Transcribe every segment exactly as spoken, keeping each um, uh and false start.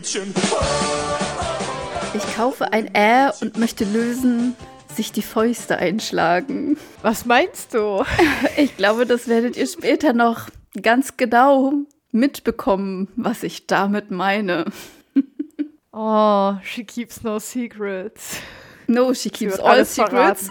Mädchen. Ich kaufe ein Ä und möchte lösen, sich die Fäuste einschlagen. Was meinst du? Ich glaube, das werdet ihr später noch ganz genau mitbekommen, was ich damit meine. Oh, she keeps no secrets. No, she keeps Sie wird all alles secrets.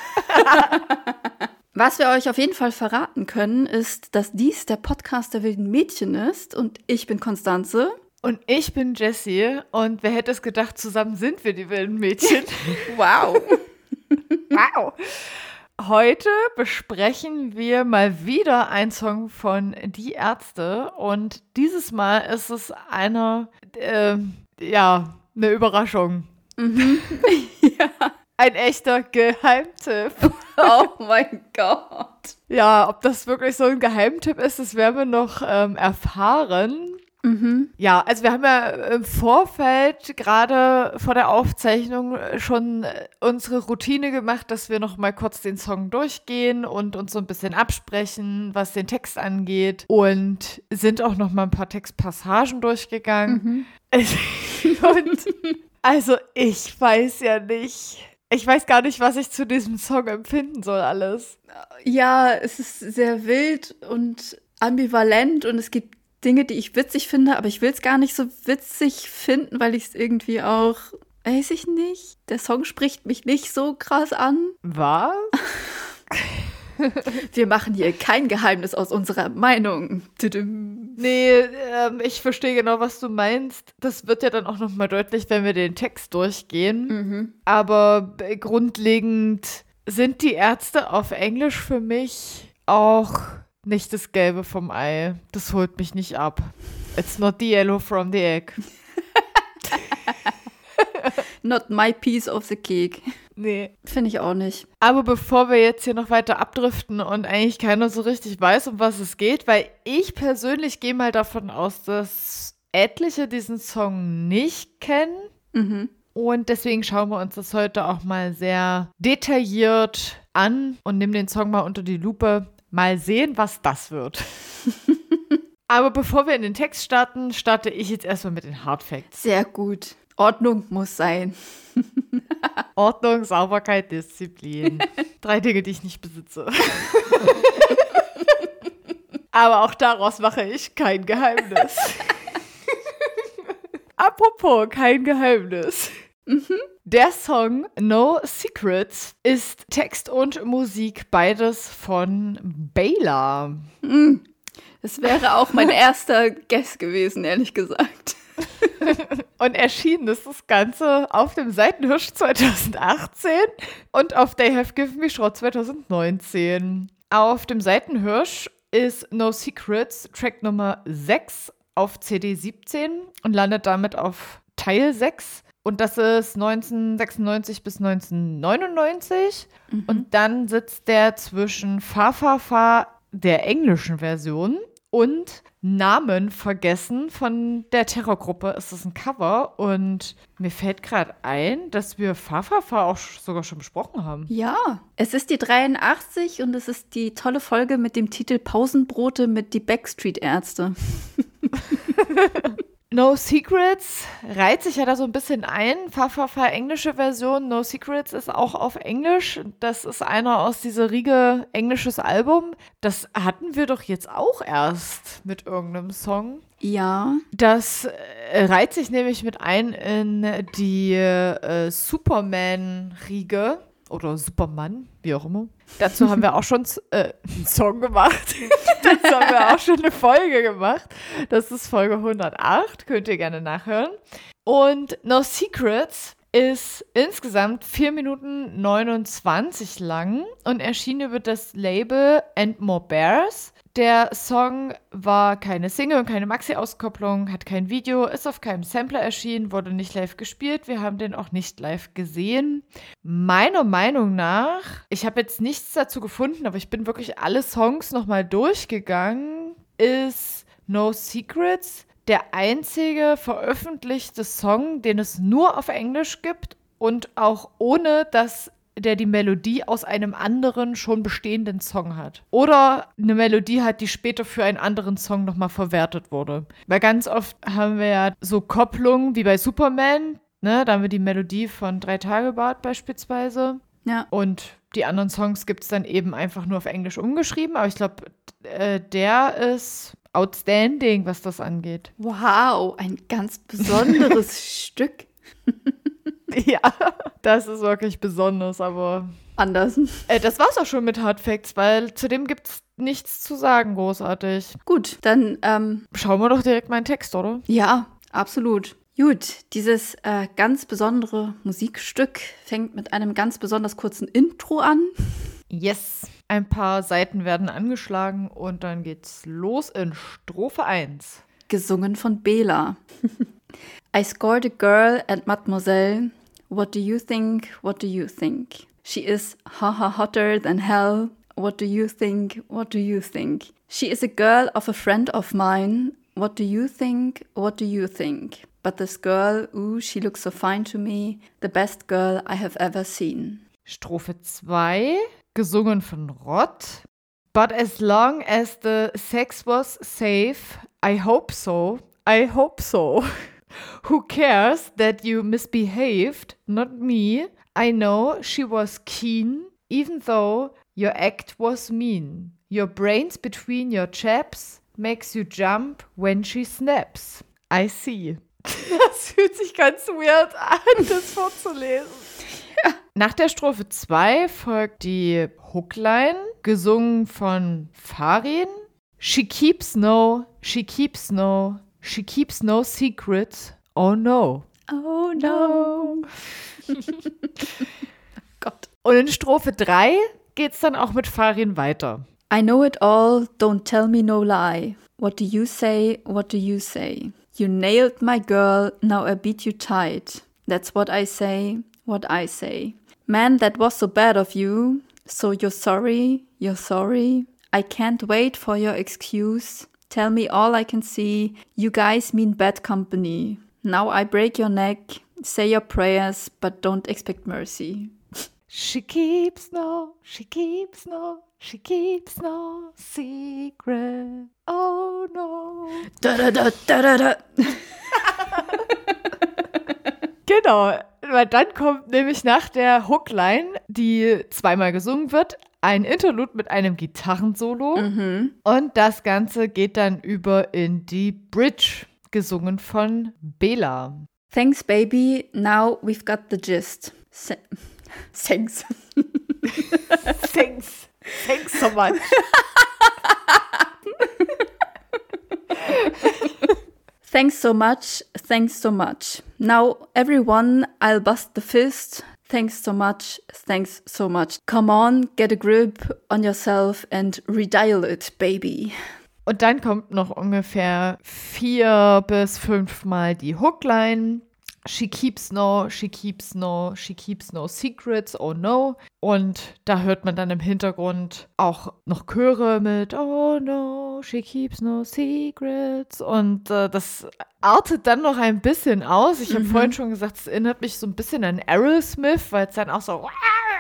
Was wir euch auf jeden Fall verraten können, ist, dass dies der Podcast der wilden Mädchen ist und ich bin Konstanze. Und ich bin Jessie und wer hätte es gedacht, zusammen sind wir die wilden Mädchen. Wow. Wow. Heute besprechen wir mal wieder einen Song von Die Ärzte und dieses Mal ist es eine, äh, ja, eine Überraschung. Mhm. Ja. Ein echter Geheimtipp. Oh mein Gott. Ja, ob das wirklich so ein Geheimtipp ist, das werden wir noch ähm, erfahren. Mhm. Ja, also wir haben ja im Vorfeld, gerade vor der Aufzeichnung, schon unsere Routine gemacht, dass wir noch mal kurz den Song durchgehen und uns so ein bisschen absprechen, was den Text angeht und sind auch noch mal ein paar Textpassagen durchgegangen. Mhm. Und also ich weiß ja nicht, ich weiß gar nicht, was ich zu diesem Song empfinden soll alles. Ja, es ist sehr wild und ambivalent und es gibt Dinge, die ich witzig finde, aber ich will es gar nicht so witzig finden, weil ich es irgendwie auch, weiß ich nicht, der Song spricht mich nicht so krass an. Was? Wir machen hier kein Geheimnis aus unserer Meinung. Tudum. Nee, ähm, ich verstehe genau, was du meinst. Das wird ja dann auch nochmal deutlich, wenn wir den Text durchgehen. Mhm. Aber äh, grundlegend sind die Ärzte auf Englisch für mich auch nicht das Gelbe vom Ei. Das holt mich nicht ab. It's not the yellow from the egg. Not my piece of the cake. Nee. Finde ich auch nicht. Aber bevor wir jetzt hier noch weiter abdriften und eigentlich keiner so richtig weiß, um was es geht, weil ich persönlich gehe mal davon aus, dass etliche diesen Song nicht kennen. Mhm. Und deswegen schauen wir uns das heute auch mal sehr detailliert an und nehmen den Song mal unter die Lupe. Mal sehen, was das wird. Aber bevor wir in den Text starten, starte ich jetzt erstmal mit den Hard Facts. Sehr gut. Ordnung muss sein. Ordnung, Sauberkeit, Disziplin. Drei Dinge, die ich nicht besitze. Aber auch daraus mache ich kein Geheimnis. Apropos kein Geheimnis. Mhm. Der Song No Secrets ist Text und Musik beides von Bela. Mhm. Das wäre auch mein erster Guess gewesen, ehrlich gesagt. Und erschienen ist das Ganze auf dem Seitenhirsch zwanzig achtzehn und auf They Have Given Me Schrott zwanzig neunzehn. Auf dem Seitenhirsch ist No Secrets Track Nummer sechs auf C D siebzehn und landet damit auf Teil sechs. Und das ist neunzehnhundertsechsundneunzig bis neunzehnhundertneunundneunzig. Mhm. Und dann sitzt der zwischen Fa Fa Fa der englischen Version und Namen vergessen von der Terrorgruppe. Ist das ein Cover? Und mir fällt gerade ein, dass wir Fa Fa Fa auch sogar schon besprochen haben. Ja, es ist die dreiundachtzig und es ist die tolle Folge mit dem Titel Pausenbrote mit die Backstreet-Ärzte. No Secrets reiht sich ja da so ein bisschen ein. Fa Fa Fa englische Version. No Secrets ist auch auf Englisch. Das ist einer aus dieser Riege englisches Album. Das hatten wir doch jetzt auch erst mit irgendeinem Song. Ja. Das äh, reiht sich nämlich mit ein in die äh, Superman-Riege. Oder Superman, wie auch immer. Dazu haben wir auch schon äh, einen Song gemacht. Dazu haben wir auch schon eine Folge gemacht. Das ist Folge hundertacht. Könnt ihr gerne nachhören. Und No Secrets ist insgesamt vier Minuten neunundzwanzig lang und erschien über das Label And More Bears. Der Song war keine Single und keine Maxi-Auskopplung, hat kein Video, ist auf keinem Sampler erschienen, wurde nicht live gespielt. Wir haben den auch nicht live gesehen. Meiner Meinung nach, ich habe jetzt nichts dazu gefunden, aber ich bin wirklich alle Songs nochmal durchgegangen, ist No Secrets der einzige veröffentlichte Song, den es nur auf Englisch gibt und auch ohne, dass der die Melodie aus einem anderen, schon bestehenden Song hat. Oder eine Melodie hat, die später für einen anderen Song nochmal verwertet wurde. Weil ganz oft haben wir ja so Kopplungen wie bei Superman, ne? Da haben wir die Melodie von Drei Tage Bart beispielsweise. Ja. Und die anderen Songs gibt es dann eben einfach nur auf Englisch umgeschrieben. Aber ich glaube, äh, der ist outstanding, was das angeht. Wow, ein ganz besonderes Stück. Ja, das ist wirklich besonders, aber Anders. Äh, das war's auch schon mit Hard Facts, weil zu dem gibt's nichts zu sagen, großartig. Gut, dann, ähm, Schauen wir doch direkt mal in den Text, oder? ja, absolut. Gut, dieses äh, ganz besondere Musikstück fängt mit einem ganz besonders kurzen Intro an. Yes. Ein paar Seiten werden angeschlagen und dann geht's los in Strophe eins. Gesungen von Bela. I scored a girl at Mademoiselle. What do you think? What do you think? She is haha hotter than hell. What do you think? What do you think? She is a girl of a friend of mine. What do you think? What do you think? But this girl, ooh, she looks so fine to me. The best girl I have ever seen. Strophe zwei, gesungen von Rott. But as long as the sex was safe, I hope so, I hope so. Who cares that you misbehaved? Not me. I know she was keen, even though your act was mean. Your brains between your chaps makes you jump when she snaps. I see. Das fühlt sich ganz weird an, das vorzulesen. Ja. Nach der Strophe zwei folgt die Hookline, gesungen von Farin. She keeps no, she keeps no, she keeps no secrets. Oh no. Oh no. Gott. Und in Strophe drei geht's dann auch mit Farin weiter. I know it all, don't tell me no lie. What do you say, what do you say? You nailed my girl, now I beat you tight. That's what I say, what I say. Man, that was so bad of you. So you're sorry, you're sorry. I can't wait for your excuse. Tell me all I can see. You guys mean bad company. Now I break your neck. Say your prayers, but don't expect mercy. She keeps no, she keeps no, she keeps no secret. Oh no. Da da da da da da. Genau, weil dann kommt nämlich nach der Hookline, die zweimal gesungen wird, ein Interlude mit einem Gitarrensolo. Mhm. Und das Ganze geht dann über in die Bridge, gesungen von Bela. Thanks, baby. Now we've got the gist. Sa- Thanks. Thanks. Thanks so much. Thanks so much. Thanks so much. Now, everyone, I'll bust the fist. Thanks so much. Thanks so much. Come on, get a grip on yourself and redial it, baby. Und dann kommt noch ungefähr vier bis fünfmal die Hookline. She keeps no, she keeps no, she keeps no secrets, oh no. Und da hört man dann im Hintergrund auch noch Chöre mit oh no, she keeps no secrets. Und äh, das artet dann noch ein bisschen aus. Ich habe Mhm. vorhin schon gesagt, es erinnert mich so ein bisschen an Aerosmith, weil es dann auch so no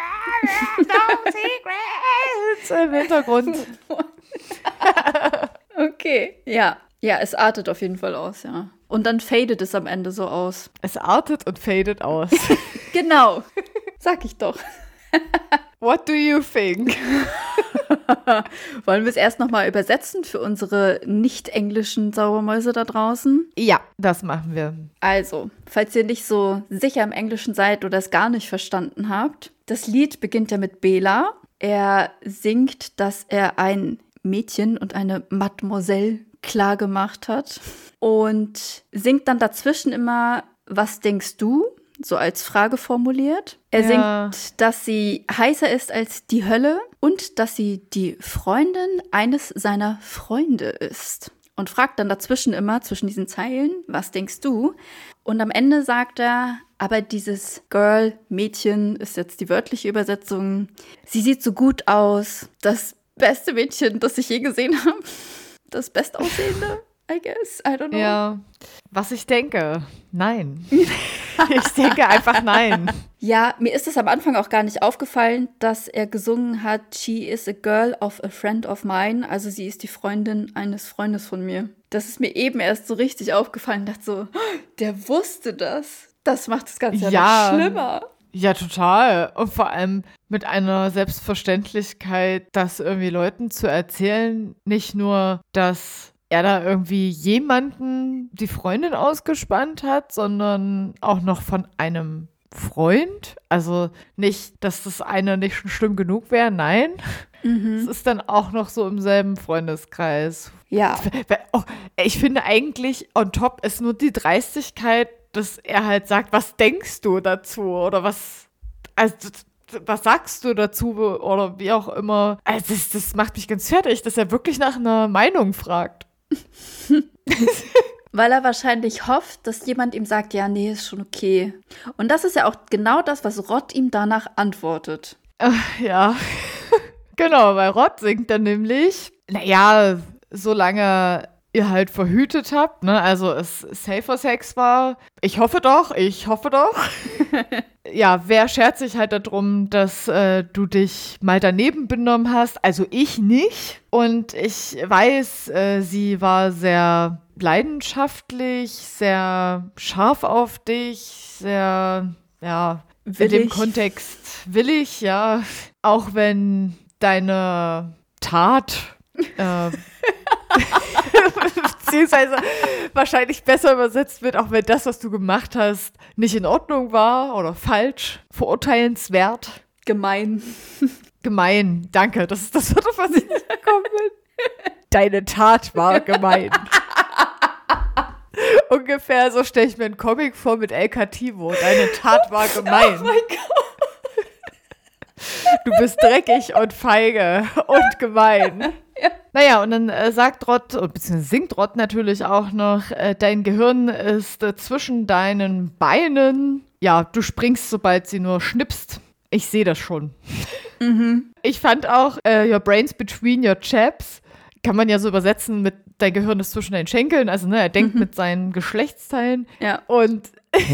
secrets im Hintergrund. Okay. Ja. Ja, es artet auf jeden Fall aus, ja. Und dann fadet es am Ende so aus. Es artet und fadet aus. Genau. Sag ich doch. What do you think? Wollen wir es erst nochmal übersetzen für unsere nicht-englischen Sauermäuse da draußen? Ja, das machen wir. Also, falls ihr nicht so sicher im Englischen seid oder es gar nicht verstanden habt, das Lied beginnt ja mit Bela. Er singt, dass er ein Mädchen und eine Mademoiselle klar gemacht hat und singt dann dazwischen immer, was denkst du? So als Frage formuliert. Er Ja. singt, dass sie heißer ist als die Hölle und dass sie die Freundin eines seiner Freunde ist. Und fragt dann dazwischen immer, zwischen diesen Zeilen, was denkst du? Und am Ende sagt er, aber dieses Girl, Mädchen, ist jetzt die wörtliche Übersetzung, sie sieht so gut aus, das beste Mädchen, das ich je gesehen habe. Das Bestaussehende, I guess. I don't know. Ja, was ich denke, nein. Ich denke einfach nein. Ja, mir ist es am Anfang auch gar nicht aufgefallen, dass er gesungen hat, She is a girl of a friend of mine. Also sie ist die Freundin eines Freundes von mir. Das ist mir eben erst so richtig aufgefallen. Ich dachte so, der wusste das. Das macht das Ganze ja, Ja. noch schlimmer. Ja, total. Und vor allem mit einer Selbstverständlichkeit, das irgendwie Leuten zu erzählen, nicht nur, dass er da irgendwie jemanden die Freundin ausgespannt hat, sondern auch noch von einem Freund. Also nicht, dass das eine nicht schon schlimm genug wäre, nein. Mhm. Es ist dann auch noch so im selben Freundeskreis. Ja. Oh, ich finde eigentlich, on top ist nur die Dreistigkeit, dass er halt sagt, was denkst du dazu? Oder was, also, was sagst du dazu? Oder wie auch immer. Also das, das macht mich ganz fertig, dass er wirklich nach einer Meinung fragt. Weil er wahrscheinlich hofft, dass jemand ihm sagt, ja, nee, ist schon okay. Und das ist ja auch genau das, was Rod ihm danach antwortet. Ach, ja, genau, weil Rod singt dann nämlich, naja, solange ihr halt verhütet habt, ne, also es safer Sex war, ich hoffe doch, ich hoffe doch. Ja, wer schert sich halt darum, dass äh, du dich mal daneben benommen hast? Also ich nicht. Und ich weiß, äh, sie war sehr leidenschaftlich, sehr scharf auf dich, sehr, ja, Willig. in dem Kontext willig, ja. Auch wenn deine Tat äh, beziehungsweise wahrscheinlich besser übersetzt wird, auch wenn das, was du gemacht hast, nicht in Ordnung war oder falsch, verurteilenswert. Gemein. Gemein, danke, das ist das Wort, auf was ich nicht gekommen bin. Deine Tat war gemein. Ungefähr so stelle ich mir einen Comic vor mit El Cativo. Deine Tat war gemein. Oh mein Gott. Du bist dreckig und feige und gemein. Ja. Naja, und dann äh, sagt Rod, beziehungsweise singt Rod natürlich auch noch, äh, dein Gehirn ist äh, zwischen deinen Beinen. Ja, du springst, sobald sie nur schnipst. Ich sehe das schon. Mhm. Ich fand auch, äh, your brain's between your chaps. Kann man ja so übersetzen mit, dein Gehirn ist zwischen deinen Schenkeln. Also, ne, er denkt Mhm. mit seinen Geschlechtsteilen. Ja. Und,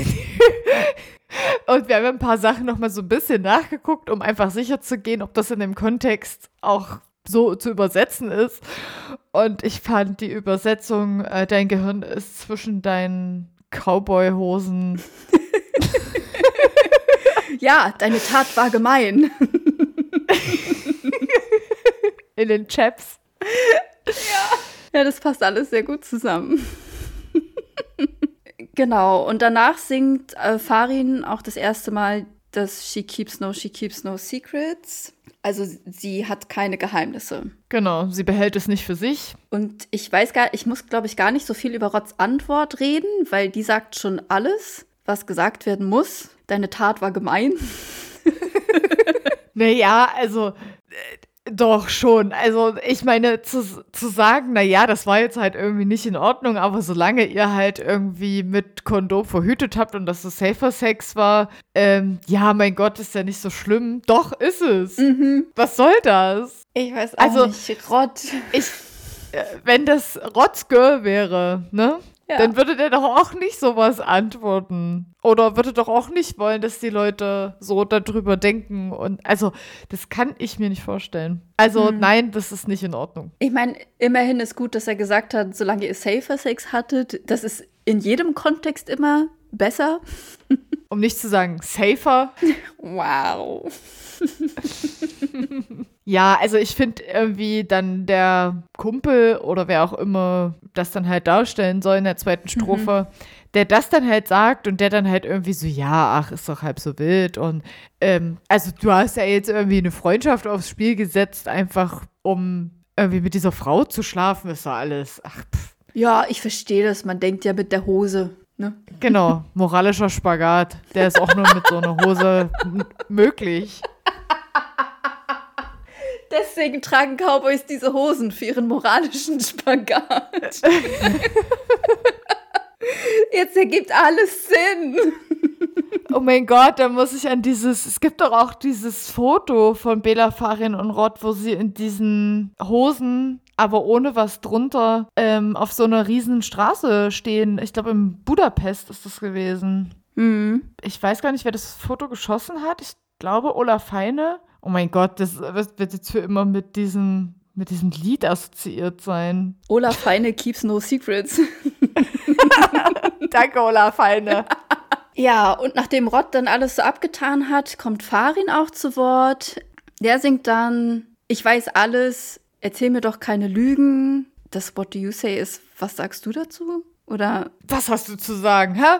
und wir haben ein paar Sachen noch mal so ein bisschen nachgeguckt, um einfach sicher zu gehen, ob das in dem Kontext auch so zu übersetzen ist. Und ich fand die Übersetzung, äh, dein Gehirn ist zwischen deinen Cowboy-Hosen. Ja, deine Tat war gemein. In den Chaps. Ja, das passt alles sehr gut zusammen. Genau, und danach singt äh, Farin auch das erste Mal das She keeps no, she keeps no secrets. Also sie hat keine Geheimnisse. Genau, sie behält es nicht für sich. Und ich weiß gar, ich muss, glaube ich, gar nicht so viel über Rods Antwort reden, weil die sagt schon alles, was gesagt werden muss. Deine Tat war gemein. Naja, also äh, doch schon. Also ich meine, zu, zu sagen, naja, das war jetzt halt irgendwie nicht in Ordnung, aber solange ihr halt irgendwie mit Kondom verhütet habt und dass es safer Sex war, ähm, ja, mein Gott, ist ja nicht so schlimm. Doch, ist es. Mhm. Was soll das? Ich weiß auch Also- nicht. Rod. Ich, äh, wenn das Rod's Girl wäre, ne? Ja. Dann würde der doch auch nicht sowas antworten. Oder würde doch auch nicht wollen, dass die Leute so darüber denken. Und also, das kann ich mir nicht vorstellen. Also, Hm. nein, das ist nicht in Ordnung. Ich meine, immerhin ist gut, dass er gesagt hat, solange ihr safer Sex hattet, das ist in jedem Kontext immer besser. Um nicht zu sagen, safer. Wow. Ja, also ich finde irgendwie dann der Kumpel oder wer auch immer das dann halt darstellen soll in der zweiten Strophe, der das dann halt sagt und der dann halt irgendwie so, ja, ach, ist doch halb so wild. Und ähm, also du hast ja jetzt irgendwie eine Freundschaft aufs Spiel gesetzt, einfach um irgendwie mit dieser Frau zu schlafen, ist doch alles. Ach, pff. Ja, ich verstehe das. Man denkt ja mit der Hose, ne? Genau, moralischer Spagat. Der ist auch nur mit so einer Hose m- möglich. Deswegen tragen Cowboys diese Hosen für ihren moralischen Spagat. Jetzt ergibt alles Sinn. Oh mein Gott, da muss ich an dieses, es gibt doch auch dieses Foto von Bela Farin und Rod, wo sie in diesen Hosen, aber ohne was drunter, ähm, auf so einer riesen Straße stehen. Ich glaube, in Budapest ist das gewesen. Mhm. Ich weiß gar nicht, wer das Foto geschossen hat. Ich glaube, Olaf Heine. Oh mein Gott, das wird wird jetzt für immer mit diesem, mit diesem Lied assoziiert sein. Olaf Heine keeps no secrets. Danke, Olaf Heine. Ja, und nachdem Rod dann alles so abgetan hat, kommt Farin auch zu Wort. Der singt dann, ich weiß alles, erzähl mir doch keine Lügen. Das What do you say ist, was sagst du dazu? Oder? Was hast du zu sagen, hä?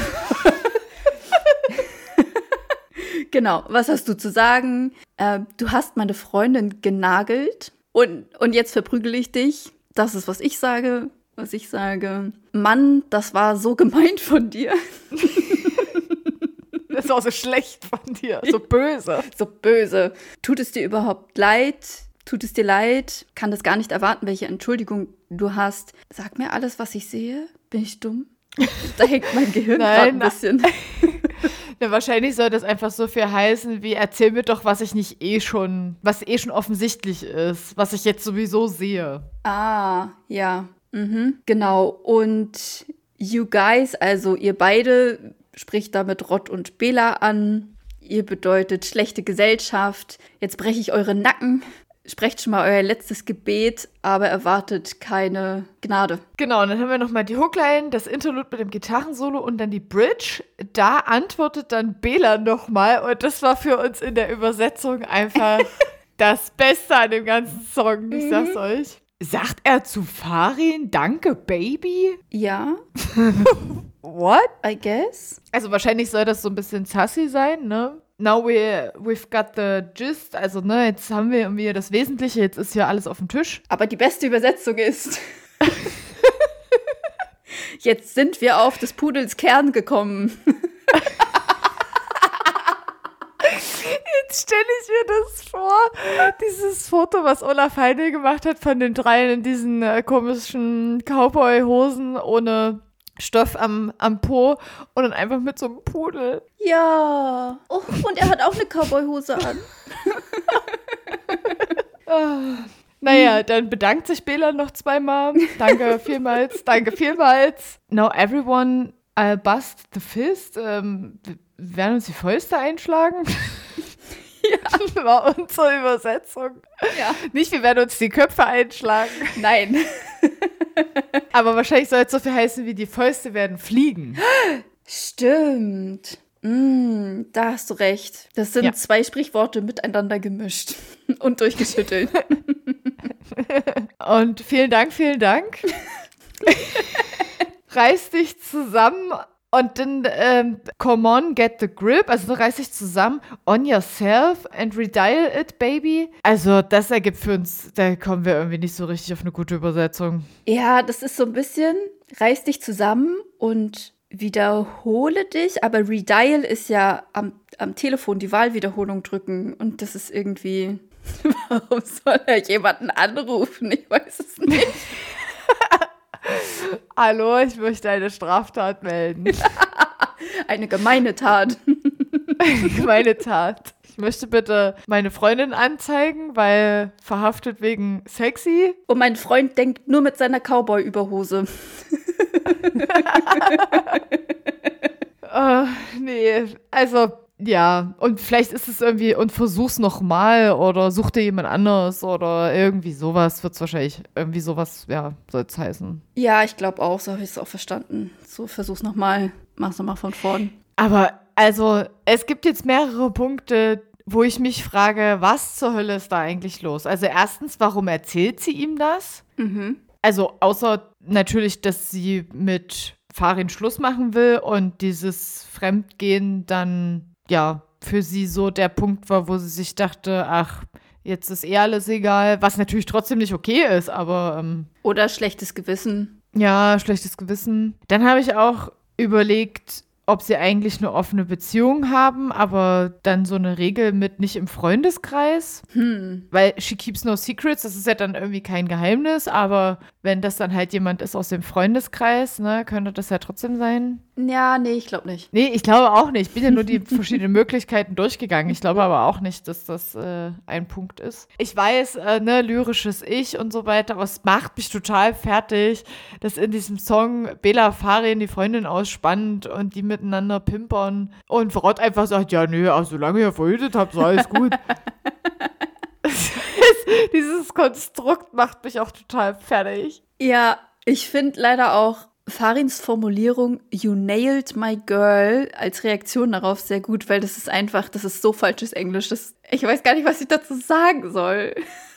Genau, was hast du zu sagen? Äh, du hast meine Freundin genagelt und, und jetzt verprügel ich dich. Das ist, was ich sage. Was ich sage, Mann, das war so gemein von dir. Das war so schlecht von dir, so böse. So böse. Tut es dir überhaupt leid? Tut es dir leid? Kann das gar nicht erwarten, welche Entschuldigung du hast. Sag mir alles, was ich sehe. Bin ich dumm? Da hängt mein Gehirn gerade ein bisschen. Ja, wahrscheinlich soll das einfach so viel heißen wie, erzähl mir doch, was ich nicht eh schon, was eh schon offensichtlich ist, was ich jetzt sowieso sehe. Ah, ja. Mhm. Genau. Und you guys, also ihr beide, spricht damit Rod und Bela an. Ihr bedeutet schlechte Gesellschaft. Jetzt breche ich eure Nacken. Sprecht schon mal euer letztes Gebet, aber erwartet keine Gnade. Genau, und dann haben wir nochmal die Hookline, das Interlude mit dem Gitarrensolo und dann die Bridge. Da antwortet dann Bela nochmal und das war für uns in der Übersetzung einfach das Beste an dem ganzen Song, ich sag's mhm. euch. Sagt er zu Farin, danke, Baby? Ja. What? I guess. Also wahrscheinlich soll das so ein bisschen sassy sein, ne? Now we, we've got the gist. Also, ne, jetzt haben wir irgendwie das Wesentliche, jetzt ist hier alles auf dem Tisch. Aber die beste Übersetzung ist, jetzt sind wir auf des Pudels Kern gekommen. Jetzt stelle ich mir das vor, dieses Foto, was Olaf Heine gemacht hat von den dreien in diesen äh, komischen Cowboy-Hosen ohne Stoff am, am Po und dann einfach mit so einem Pudel. Ja. Oh, und er hat auch eine Cowboy-Hose an. Naja, dann bedankt sich Bela noch zweimal. Danke vielmals, danke vielmals. Now everyone, I'll bust the fist. Ähm, wir werden uns die Fäuste einschlagen. Ja, war unsere Übersetzung. Ja. Nicht, wir werden uns die Köpfe einschlagen. Nein. Aber wahrscheinlich soll es so viel heißen, wie die Fäuste werden fliegen. Stimmt. Mm, da hast du recht. Das sind ja. zwei Sprichworte miteinander gemischt und durchgeschüttelt. Und vielen Dank, vielen Dank. Reiß dich zusammen und dann ähm, come on, get the grip. Also reiß dich zusammen, on yourself and redial it, baby. Also das ergibt für uns, da kommen wir irgendwie nicht so richtig auf eine gute Übersetzung. Ja, das ist so ein bisschen, reiß dich zusammen und wiederhole dich. Aber redial ist ja am, am Telefon die Wahlwiederholung drücken. Und das ist irgendwie, warum soll er jemanden anrufen? Ich weiß es nicht. Hallo, ich möchte eine Straftat melden. Eine gemeine Tat. Eine gemeine Tat. Ich möchte bitte meine Freundin anzeigen, weil verhaftet wegen sexy. Und mein Freund denkt nur mit seiner Cowboy-Überhose. uh, nee, also ja, und vielleicht ist es irgendwie, und versuch's nochmal oder such dir jemand anderes oder irgendwie sowas, wird's wahrscheinlich, irgendwie sowas, ja, soll's heißen. Ja, ich glaube auch, so habe ich es auch verstanden. So, versuch's nochmal, mach's nochmal von vorn. Aber, also, es gibt jetzt mehrere Punkte, wo ich mich frage, was zur Hölle ist da eigentlich los? Also erstens, warum erzählt sie ihm das? Mhm. Also außer natürlich, dass sie mit Farin Schluss machen will und dieses Fremdgehen dann ja, für sie so der Punkt war, wo sie sich dachte, ach, jetzt ist eh alles egal, was natürlich trotzdem nicht okay ist, aber ähm, oder schlechtes Gewissen. Ja, schlechtes Gewissen. Dann habe ich auch überlegt, ob sie eigentlich eine offene Beziehung haben, aber dann so eine Regel mit nicht im Freundeskreis. Hm. Weil she keeps no secrets, das ist ja dann irgendwie kein Geheimnis, aber wenn das dann halt jemand ist aus dem Freundeskreis, ne, könnte das ja trotzdem sein. Ja, nee, ich glaube nicht. Nee, ich glaube auch nicht. Ich bin ja nur die verschiedenen Möglichkeiten durchgegangen. Ich glaube aber auch nicht, dass das äh, ein Punkt ist. Ich weiß, äh, ne, lyrisches Ich und so weiter, aber es macht mich total fertig, dass in diesem Song Bela Farin die Freundin ausspannt und die mit miteinander pimpern. Und Rod einfach sagt, ja, nö, also solange ihr verhütet habt, ist alles gut. Dieses Konstrukt macht mich auch total fertig. Ja, ich finde leider auch Farins Formulierung "You nailed my girl" als Reaktion darauf sehr gut, weil das ist einfach, das ist so falsches Englisch. Das, ich weiß gar nicht, was ich dazu sagen soll.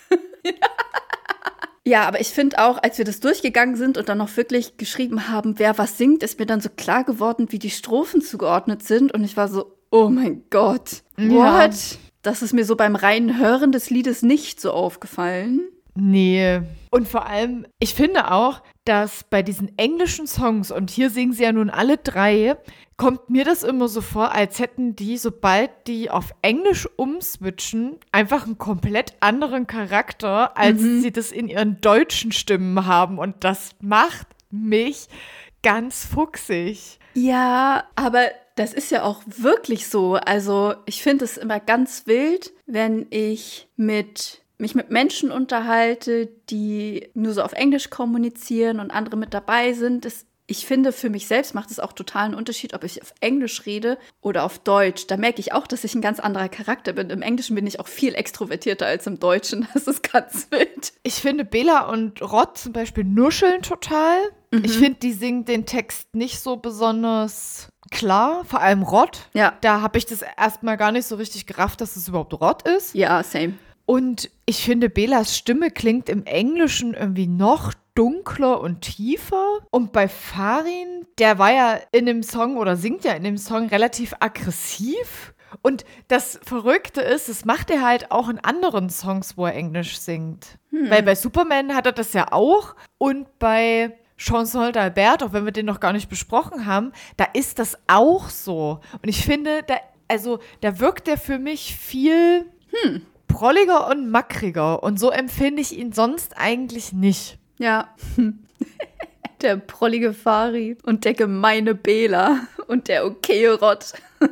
Ja, aber ich finde auch, als wir das durchgegangen sind und dann noch wirklich geschrieben haben, wer was singt, ist mir dann so klar geworden, wie die Strophen zugeordnet sind. Und ich war so, oh mein Gott, what? Ja. Das ist mir so beim reinen Hören des Liedes nicht so aufgefallen. Nee. Und vor allem, ich finde auch, dass bei diesen englischen Songs, und hier singen sie ja nun alle drei, kommt mir das immer so vor, als hätten die, sobald die auf Englisch umswitchen, einfach einen komplett anderen Charakter, als mhm. sie das in ihren deutschen Stimmen haben. Und das macht mich ganz fuchsig. Ja, aber das ist ja auch wirklich so. Also ich finde es immer ganz wild, wenn ich mit... mich mit Menschen unterhalte, die nur so auf Englisch kommunizieren und andere mit dabei sind. Das, ich finde, für mich selbst macht es auch totalen Unterschied, ob ich auf Englisch rede oder auf Deutsch. Da merke ich auch, dass ich ein ganz anderer Charakter bin. Im Englischen bin ich auch viel extrovertierter als im Deutschen. Das ist ganz wild. Ich finde, Bela und Rod zum Beispiel nuscheln total. Mhm. Ich finde, die singen den Text nicht so besonders klar, vor allem Rod. Ja. Da habe ich das erstmal gar nicht so richtig gerafft, dass es überhaupt Rod ist. Ja, same. Und ich finde, Belas Stimme klingt im Englischen irgendwie noch dunkler und tiefer. Und bei Farin, der war ja in dem Song oder singt ja in dem Song relativ aggressiv. Und das Verrückte ist, das macht er halt auch in anderen Songs, wo er Englisch singt. Hm. Weil bei Superman hat er das ja auch. Und bei Chanson d'Albert, auch wenn wir den noch gar nicht besprochen haben, da ist das auch so. Und ich finde, da, also, da wirkt er für mich viel... Hm. prolliger und mackriger. Und so empfinde ich ihn sonst eigentlich nicht. Ja. Der prollige Fari und der gemeine Bela und der okaye Rod.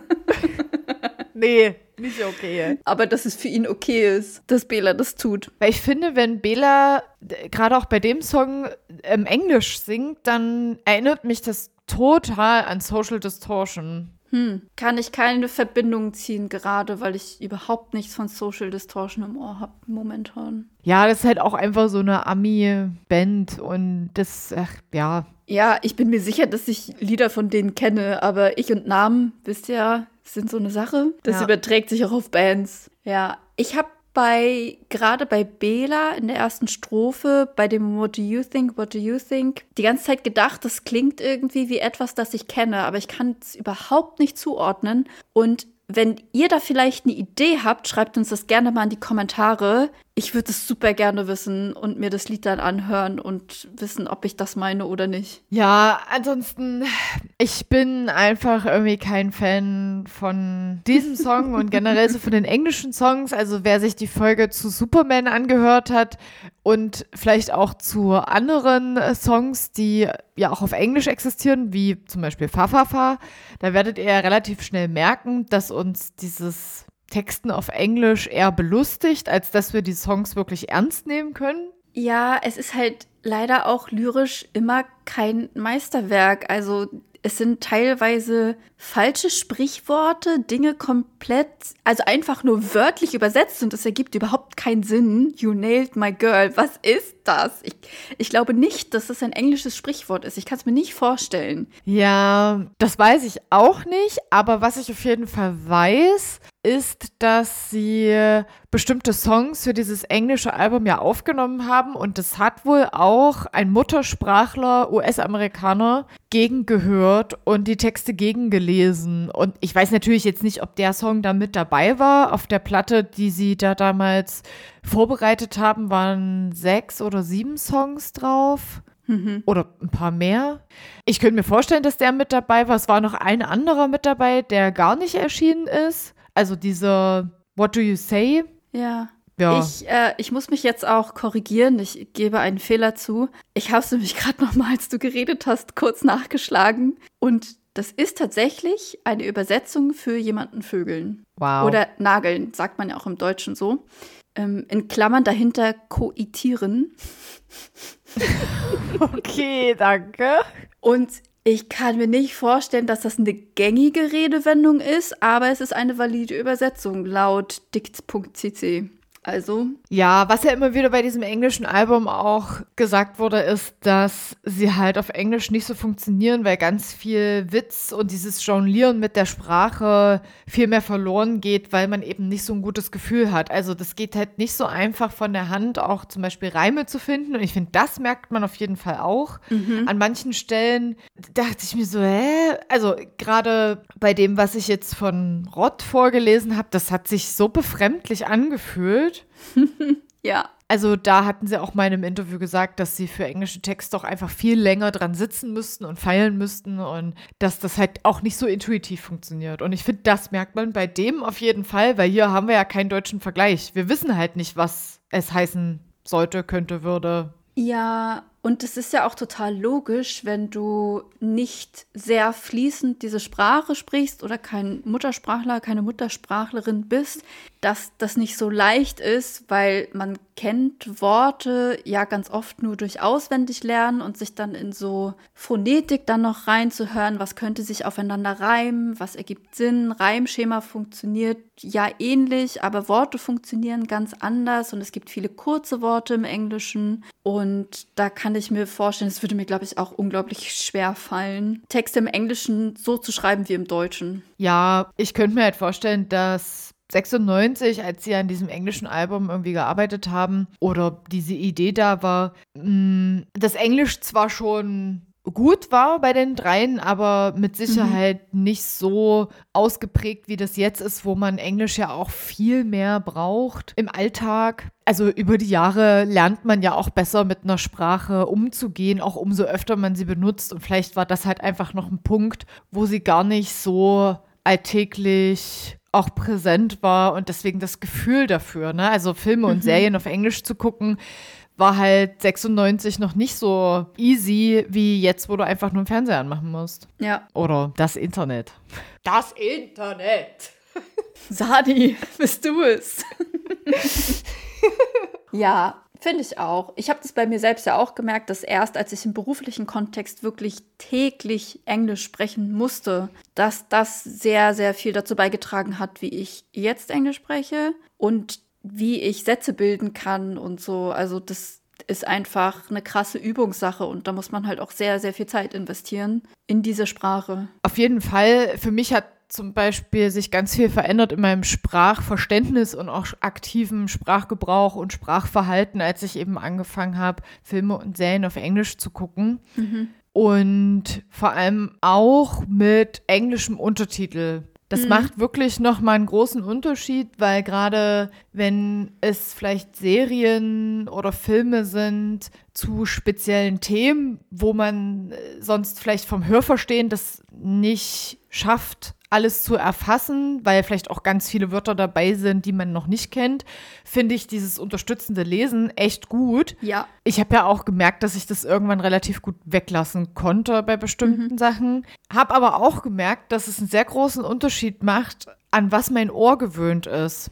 Nee, nicht okay. Aber dass es für ihn okay ist, dass Bela das tut. Weil ich finde, wenn Bela gerade auch bei dem Song im Englisch singt, dann erinnert mich das total an Social Distortion. Hm, kann ich keine Verbindung ziehen, gerade weil ich überhaupt nichts von Social Distortion im Ohr habe momentan. Ja, das ist halt auch einfach so eine Ami-Band und das, ach, ja. Ja, ich bin mir sicher, dass ich Lieder von denen kenne, aber ich und Namen, wisst ihr ja, sind so eine Sache. Das ja. überträgt sich auch auf Bands. Ja, ich habe bei, gerade bei Bela in der ersten Strophe, bei dem What do you think, what do you think, die ganze Zeit gedacht, das klingt irgendwie wie etwas, das ich kenne, aber ich kann es überhaupt nicht zuordnen. Und wenn ihr da vielleicht eine Idee habt, schreibt uns das gerne mal in die Kommentare. Ich würde es super gerne wissen und mir das Lied dann anhören und wissen, ob ich das meine oder nicht. Ja, ansonsten, ich bin einfach irgendwie kein Fan von diesem Song und generell so von den englischen Songs. Also wer sich die Folge zu Superman angehört hat und vielleicht auch zu anderen äh, Songs, die ja auch auf Englisch existieren, wie zum Beispiel Fa Fa Fa, da werdet ihr relativ schnell merken, dass uns dieses Texten auf Englisch eher belustigt, als dass wir die Songs wirklich ernst nehmen können. Ja, es ist halt leider auch lyrisch immer kein Meisterwerk. Also es sind teilweise falsche Sprichworte, Dinge komplett, also einfach nur wörtlich übersetzt und es ergibt überhaupt keinen Sinn. You nailed my girl. Was ist das? Ich, ich glaube nicht, dass das ein englisches Sprichwort ist. Ich kann es mir nicht vorstellen. Ja, das weiß ich auch nicht. Aber was ich auf jeden Fall weiß, ist, dass sie bestimmte Songs für dieses englische Album ja aufgenommen haben und das hat wohl auch ein Muttersprachler, U S-Amerikaner, gegengehört und die Texte gegengelesen. Und ich weiß natürlich jetzt nicht, ob der Song da mit dabei war. Auf der Platte, die sie da damals vorbereitet haben, waren sechs oder sieben Songs drauf. Mhm. Oder ein paar mehr. Ich könnte mir vorstellen, dass der mit dabei war. Es war noch ein anderer mit dabei, der gar nicht erschienen ist. Also dieser What Do You Say? Ja. ja. Ich, äh, ich muss mich jetzt auch korrigieren. Ich gebe einen Fehler zu. Ich habe es nämlich gerade noch mal, als du geredet hast, kurz nachgeschlagen. Und das ist tatsächlich eine Übersetzung für jemanden vögeln. Wow. Oder nageln, sagt man ja auch im Deutschen so. Ähm, in Klammern dahinter koitieren. Okay, danke. Und Ich kann mir nicht vorstellen, dass das eine gängige Redewendung ist, aber es ist eine valide Übersetzung laut dict punkt c c. Also. Ja, was ja immer wieder bei diesem englischen Album auch gesagt wurde, ist, dass sie halt auf Englisch nicht so funktionieren, weil ganz viel Witz und dieses Jonglieren mit der Sprache viel mehr verloren geht, weil man eben nicht so ein gutes Gefühl hat. Also das geht halt nicht so einfach von der Hand, auch zum Beispiel Reime zu finden. Und ich finde, das merkt man auf jeden Fall auch. Mhm. An manchen Stellen dachte ich mir so, hä? Also gerade bei dem, was ich jetzt von Rott vorgelesen habe, das hat sich so befremdlich angefühlt. Ja. Also da hatten sie auch mal in einem Interview gesagt, dass sie für englische Texte doch einfach viel länger dran sitzen müssten und feilen müssten und dass das halt auch nicht so intuitiv funktioniert. Und ich finde, das merkt man bei dem auf jeden Fall, weil hier haben wir ja keinen deutschen Vergleich. Wir wissen halt nicht, was es heißen sollte, könnte, würde. Ja, und es ist ja auch total logisch, wenn du nicht sehr fließend diese Sprache sprichst oder kein Muttersprachler, keine Muttersprachlerin bist, dass das nicht so leicht ist, weil man kennt Worte ja ganz oft nur durch Auswendiglernen und sich dann in so Phonetik dann noch reinzuhören, was könnte sich aufeinander reimen, was ergibt Sinn, Reimschema funktioniert ja ähnlich, aber Worte funktionieren ganz anders und es gibt viele kurze Worte im Englischen und da kann ich mir vorstellen, es würde mir, glaube ich, auch unglaublich schwer fallen, Texte im Englischen so zu schreiben wie im Deutschen. Ja, ich könnte mir halt vorstellen, dass sechsundneunzig, als sie an diesem englischen Album irgendwie gearbeitet haben oder diese Idee da war, mh, das Englisch zwar schon gut war bei den dreien, aber mit Sicherheit mhm. nicht so ausgeprägt, wie das jetzt ist, wo man Englisch ja auch viel mehr braucht im Alltag. Also über die Jahre lernt man ja auch besser mit einer Sprache umzugehen, auch umso öfter man sie benutzt. Und vielleicht war das halt einfach noch ein Punkt, wo sie gar nicht so alltäglich auch präsent war und deswegen das Gefühl dafür, ne? Also Filme und mhm. Serien auf Englisch zu gucken, war halt sechsundneunzig noch nicht so easy wie jetzt, wo du einfach nur einen Fernseher anmachen musst. Ja. Oder das Internet. Das Internet! Sadi, bist du es? Ja, finde ich auch. Ich habe das bei mir selbst ja auch gemerkt, dass erst als ich im beruflichen Kontext wirklich täglich Englisch sprechen musste, dass das sehr, sehr viel dazu beigetragen hat, wie ich jetzt Englisch spreche und wie ich Sätze bilden kann und so. Also das ist einfach eine krasse Übungssache und da muss man halt auch sehr, sehr viel Zeit investieren in diese Sprache. Auf jeden Fall. Für mich hat zum Beispiel sich ganz viel verändert in meinem Sprachverständnis und auch aktiven Sprachgebrauch und Sprachverhalten, als ich eben angefangen habe, Filme und Serien auf Englisch zu gucken. Mhm. Und vor allem auch mit englischem Untertitel. Das mhm. macht wirklich nochmal einen großen Unterschied, weil gerade wenn es vielleicht Serien oder Filme sind zu speziellen Themen, wo man sonst vielleicht vom Hörverstehen das nicht schafft, alles zu erfassen, weil vielleicht auch ganz viele Wörter dabei sind, die man noch nicht kennt, finde ich dieses unterstützende Lesen echt gut. Ja. Ich habe ja auch gemerkt, dass ich das irgendwann relativ gut weglassen konnte bei bestimmten mhm. Sachen. Habe aber auch gemerkt, dass es einen sehr großen Unterschied macht, an was mein Ohr gewöhnt ist.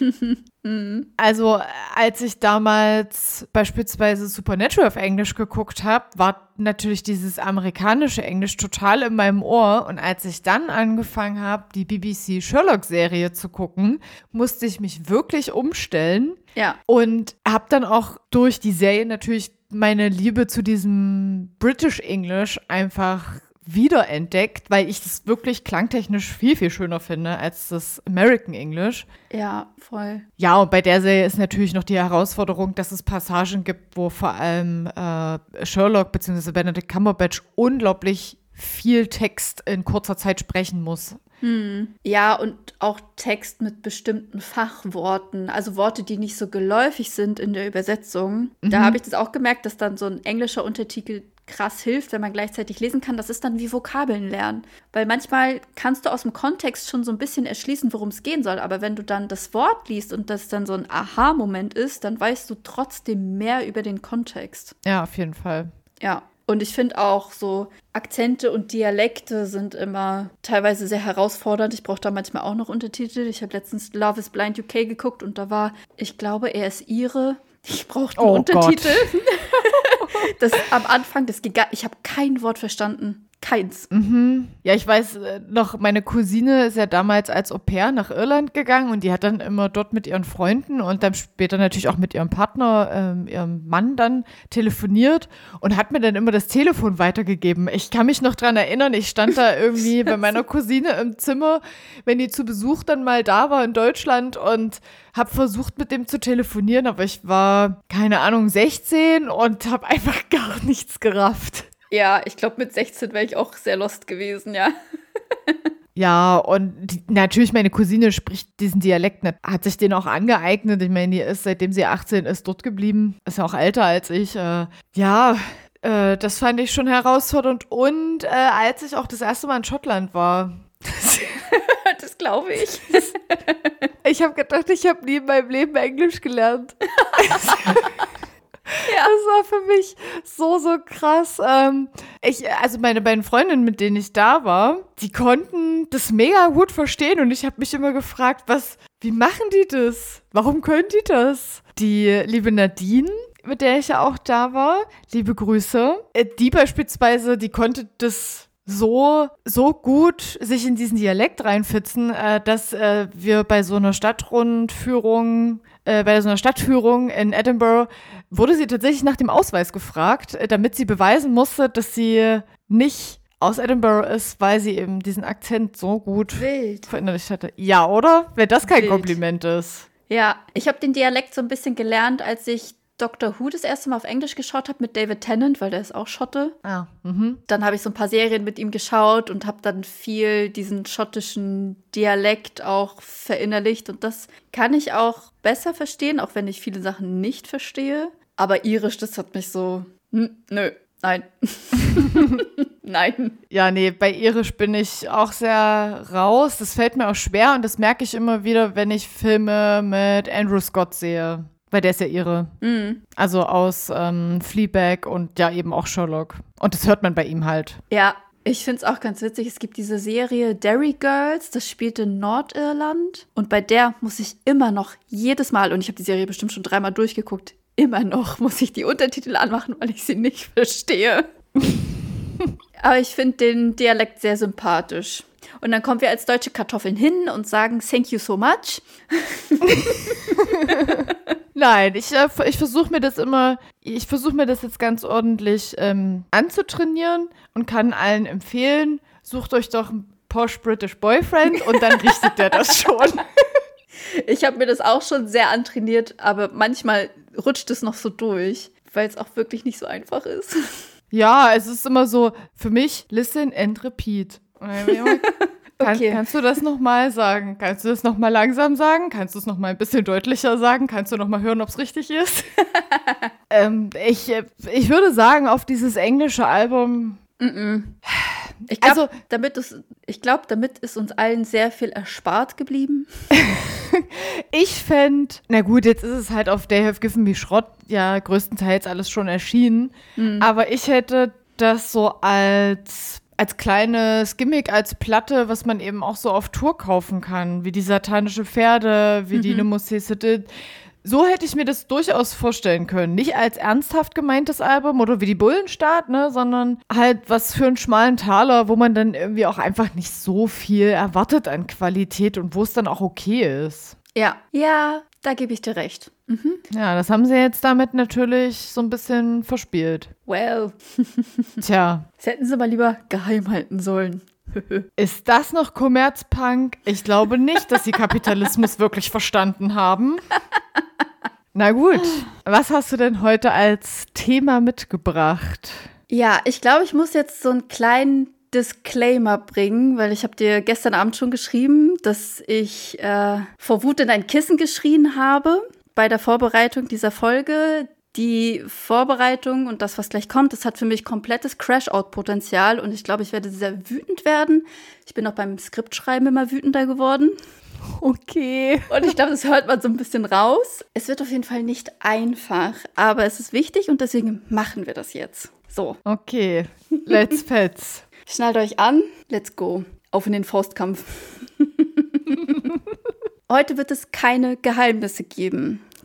mhm. Also als ich damals beispielsweise Supernatural auf Englisch geguckt habe, war natürlich dieses amerikanische Englisch total in meinem Ohr. Und als ich dann angefangen habe, die B B C Sherlock-Serie zu gucken, musste ich mich wirklich umstellen. Ja. Und habe dann auch durch die Serie natürlich meine Liebe zu diesem British English einfach wiederentdeckt, weil ich das wirklich klangtechnisch viel, viel schöner finde als das American English. Ja, voll. Ja, und bei der Serie ist natürlich noch die Herausforderung, dass es Passagen gibt, wo vor allem äh, Sherlock bzw. Benedict Cumberbatch unglaublich viel Text in kurzer Zeit sprechen muss. Hm. Ja, und auch Text mit bestimmten Fachworten, also Worte, die nicht so geläufig sind in der Übersetzung. Mhm. Da habe ich das auch gemerkt, dass dann so ein englischer Untertitel krass hilft, wenn man gleichzeitig lesen kann. Das ist dann wie Vokabeln lernen. Weil manchmal kannst du aus dem Kontext schon so ein bisschen erschließen, worum es gehen soll. Aber wenn du dann das Wort liest und das dann so ein Aha-Moment ist, dann weißt du trotzdem mehr über den Kontext. Ja, auf jeden Fall. Ja. Und ich finde auch so Akzente und Dialekte sind immer teilweise sehr herausfordernd. Ich brauche da manchmal auch noch Untertitel. Ich habe letztens Love is Blind U K geguckt und da war, ich glaube, er ist Ire. Ich brauchte einen oh Untertitel. Das am Anfang, das ging gar, ich habe kein Wort verstanden. keins. Mhm. Ja, ich weiß äh, noch, meine Cousine ist ja damals als Au-pair nach Irland gegangen und die hat dann immer dort mit ihren Freunden und dann später natürlich auch mit ihrem Partner, ähm, ihrem Mann dann telefoniert und hat mir dann immer das Telefon weitergegeben. Ich kann mich noch dran erinnern, ich stand da irgendwie bei meiner Cousine im Zimmer, wenn die zu Besuch dann mal da war in Deutschland und habe versucht, mit dem zu telefonieren, aber ich war, keine Ahnung, sechzehn und habe einfach gar nichts gerafft. Ja, ich glaube, mit sechzehn wäre ich auch sehr lost gewesen, ja. Ja, und die, natürlich, meine Cousine spricht diesen Dialekt, nicht, hat sich den auch angeeignet. Ich meine, die ist, seitdem sie achtzehn ist, dort geblieben. Ist ja auch älter als ich. Äh, ja, äh, das fand ich schon herausfordernd. Und äh, als ich auch das erste Mal in Schottland war. Das glaube ich. Ich habe gedacht, ich habe nie in meinem Leben Englisch gelernt. Ja, das war für mich so, so krass. Ähm, ich, also meine beiden Freundinnen, mit denen ich da war, die konnten das mega gut verstehen und ich habe mich immer gefragt, was, wie machen die das? Warum können die das? Die liebe Nadine, mit der ich ja auch da war, liebe Grüße, äh, die beispielsweise, die konnte das so, so gut sich in diesen Dialekt reinfitzen, äh, dass äh, wir bei so einer Stadtrundführung, äh, bei so einer Stadtführung in Edinburgh, wurde sie tatsächlich nach dem Ausweis gefragt, äh, damit sie beweisen musste, dass sie nicht aus Edinburgh ist, weil sie eben diesen Akzent so gut Wild. verinnerlicht hatte. Ja, oder? Wenn das kein Wild. Kompliment ist. Ja, ich habe den Dialekt so ein bisschen gelernt, als ich Doctor Who das erste Mal auf Englisch geschaut habe mit David Tennant, weil der ist auch Schotte. Ah, mhm. Dann habe ich so ein paar Serien mit ihm geschaut und habe dann viel diesen schottischen Dialekt auch verinnerlicht. Und das kann ich auch besser verstehen, auch wenn ich viele Sachen nicht verstehe. Aber Irisch, das hat mich so, hm, nö, nein. Nein. Ja, nee, bei Irisch bin ich auch sehr raus. Das fällt mir auch schwer und das merke ich immer wieder, wenn ich Filme mit Andrew Scott sehe. Weil der ist ja Ire. Mm. Also aus ähm, Fleabag und ja eben auch Sherlock. Und das hört man bei ihm halt. Ja, ich finde es auch ganz witzig. Es gibt diese Serie Derry Girls, das spielt in Nordirland. Und bei der muss ich immer noch jedes Mal, und ich habe die Serie bestimmt schon dreimal durchgeguckt, immer noch muss ich die Untertitel anmachen, weil ich sie nicht verstehe. Aber ich finde den Dialekt sehr sympathisch. Und dann kommen wir als deutsche Kartoffeln hin und sagen thank you so much. Nein, ich, äh, ich versuche mir das immer, ich versuche mir das jetzt ganz ordentlich ähm, anzutrainieren und kann allen empfehlen, sucht euch doch einen Posh British Boyfriend und dann richtet der das schon. Ich habe mir das auch schon sehr antrainiert, aber manchmal rutscht es noch so durch, weil es auch wirklich nicht so einfach ist. Ja, es ist immer so, für mich, listen and repeat. Kann, okay. Kannst du das nochmal sagen? Kannst du das nochmal langsam sagen? Kannst du es nochmal ein bisschen deutlicher sagen? Kannst du nochmal hören, ob es richtig ist? ähm, ich, ich würde sagen, auf dieses englische Album. Mm-mm. Ich glaube, also, damit, ist, ich glaub, damit ist uns allen sehr viel erspart geblieben. Ich fände, na gut, jetzt ist es halt auf They Have Given Me Schrott ja größtenteils alles schon erschienen. Mhm. Aber ich hätte das so als, als kleines Gimmick, als Platte, was man eben auch so auf Tour kaufen kann. Wie die Satanische Pferde, wie mhm. die Nemosycete. So hätte ich mir das durchaus vorstellen können. Nicht als ernsthaft gemeintes Album oder wie die Bullenstart, ne, sondern halt was für einen schmalen Taler, wo man dann irgendwie auch einfach nicht so viel erwartet an Qualität und wo es dann auch okay ist. Ja, ja, da gebe ich dir recht. Mhm. Ja, das haben sie jetzt damit natürlich so ein bisschen verspielt. Well. Tja. Das hätten sie mal lieber geheim halten sollen. Ist das noch Kommerzpunk? Ich glaube nicht, dass sie Kapitalismus wirklich verstanden haben. Na gut, was hast du denn heute als Thema mitgebracht? Ja, ich glaube, ich muss jetzt so einen kleinen Disclaimer bringen, weil ich habe dir gestern Abend schon geschrieben, dass ich äh, vor Wut in ein Kissen geschrien habe bei der Vorbereitung dieser Folge. Die Vorbereitung und das, was gleich kommt, das hat für mich komplettes Crash-Out-Potenzial und ich glaube, ich werde sehr wütend werden. Ich bin auch beim Skriptschreiben immer wütender geworden. Okay. Und ich glaube, das hört man so ein bisschen raus. Es wird auf jeden Fall nicht einfach, aber es ist wichtig und deswegen machen wir das jetzt. So. Okay, let's pets. Schnallt euch an, let's go. Auf in den Faustkampf. Heute wird es keine Geheimnisse geben.